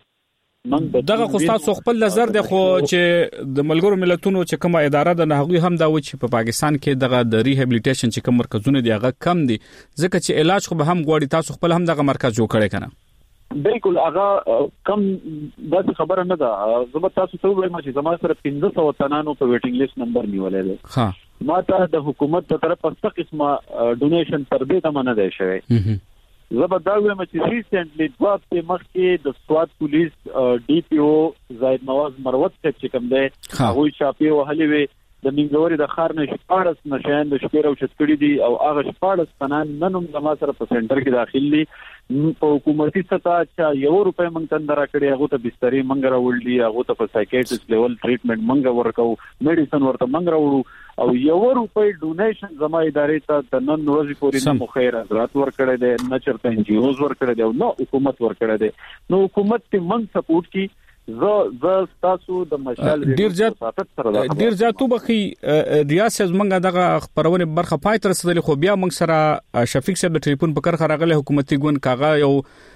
دغه خو تاسو خپل نظر دی خو چې د ملګرو ملتونو چې کومه اداره ده نه هغه هم دا و چې په پاکستان کې دغه د ریهابلیټیشن چې کوم مرکزونه دی هغه کم دي ځکه چې علاج خو به هم غواړي تاسو خپل هم دغه مرکز جوړ کړئ کنه بالکل هغه کم د خبره نه ده زما تاسو ته وایم چې زما سره پنځه سوه تنانو په ویټینګ لیست نمبر نیولې ده ها ما ته د حکومت تر طرفه څه قسمه ډونیشن تر دې ته نه دی شوی زبر دا وایم چې ریسنټلی دوه په مخ کې د سواد پولیس ډي پی او زاید نواز مروت چې کوم دی هغه چاپی وهلې وي د منګوري د خار نه شپارس نشان د شپېرو چتکړي دي او هغه شپارس فنان ننوم د ما سره په سنټر کې داخلي په حکومتي سطح چې یو روپې مونږ تندرا کړی هغه ته بستري مونږ راوړلې هغه ته په سایکیاټریست لیول ټریټمنټ مونږ ورکو میډیسن ورته مونږ راوړو او یو روپې ډونیشن زما ادارې ته د نن ورځې پورې نه مخیر حضرات ورکړی دی نه چرته ان جی اوز ورکړی دی نو حکومت ورکړی دی نو حکومت ته مونږ سپورټ کی ز ز تاسو د مشال ډیر زیات ډیر زیات وبخي ریاست منګه دغه خبرونه برخه پای تر رسیدلی خو بیا موږ سره شفیق صاحب د ټلیفون په کار خراغله حکومتي ګون کاغه یو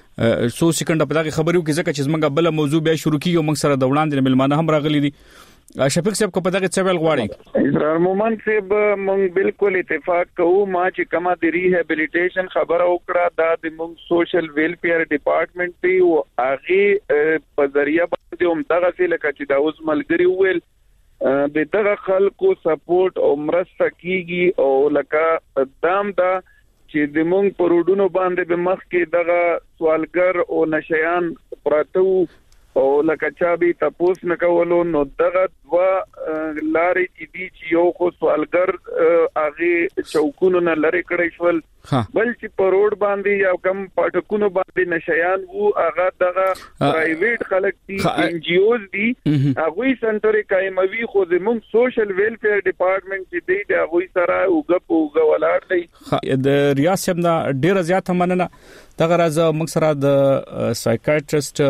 سو سکند په دغه خبرو کې ځکه چې منګه بل موضوع بیا شروع کیږي موږ سره د وړاندې ملمانه هم راغلي دي شفیق صاحب کو په دغه څه ویل غواړي اسرار مومن صاحب مونږ بالکل اتفاق کوو ما چې کما د ریهابلیټیشن خبره وکړه دا د مونږ سوشل ویلفیر ډپارټمنټ دی او هغه په ذریعہ باندې هم دغه څه لکه چې دا اوس ملګری ویل به دغه خلکو سپورټ او مرسته کیږي او لکه دام دا چې د مونږ پروډونو باندې به مخ کې دغه سوالګر او نشيان پراته او لکه چا به تاسو نه کولو نو دغه دوا لارې چې دي چې یو خو سوالګر هغه چوکونو نه لری کړی شول بل چې پروډ باندې یا کم پټکونو باندې نشيان وو هغه دغه پرایویټ خلک دي ان جی اوز دي هغه سنټر قائموي خو زموږ سوشل ویلفیر ډپارټمنټ چې دی د هغه سره وګپ وګ ولاړ دی د ریاست نه ډیر زیات مننه دغه راز موږ سره د سایکیاټریست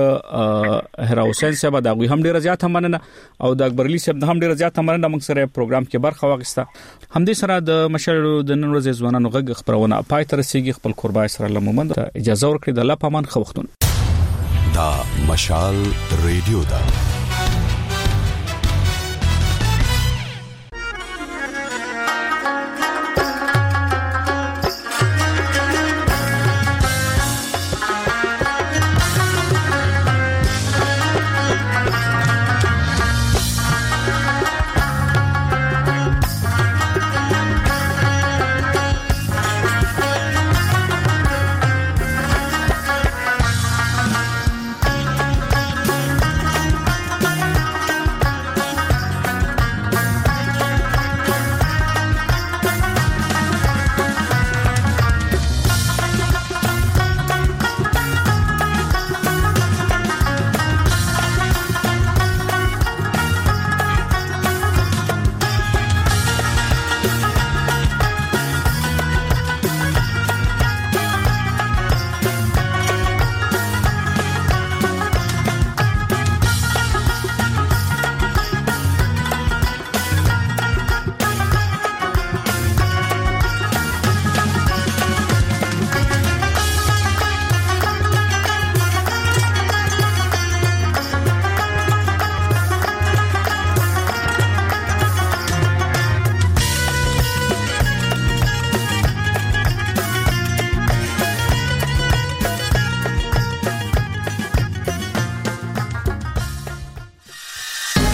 هر حسین صاحب دا غوي هم ډیر زیات مننه او د اکبرلی صاحب هم ډیر زیات مننه موږ سره پروګرام کې برخه واغسته هم دې سره د مشر د نن ورځې ځوانانو غږ خبرونه پای تر سیږي خپل قربای سره لمومند اجازه ورکړي د الله پامان خو وختونه دا مشال ریډیو دا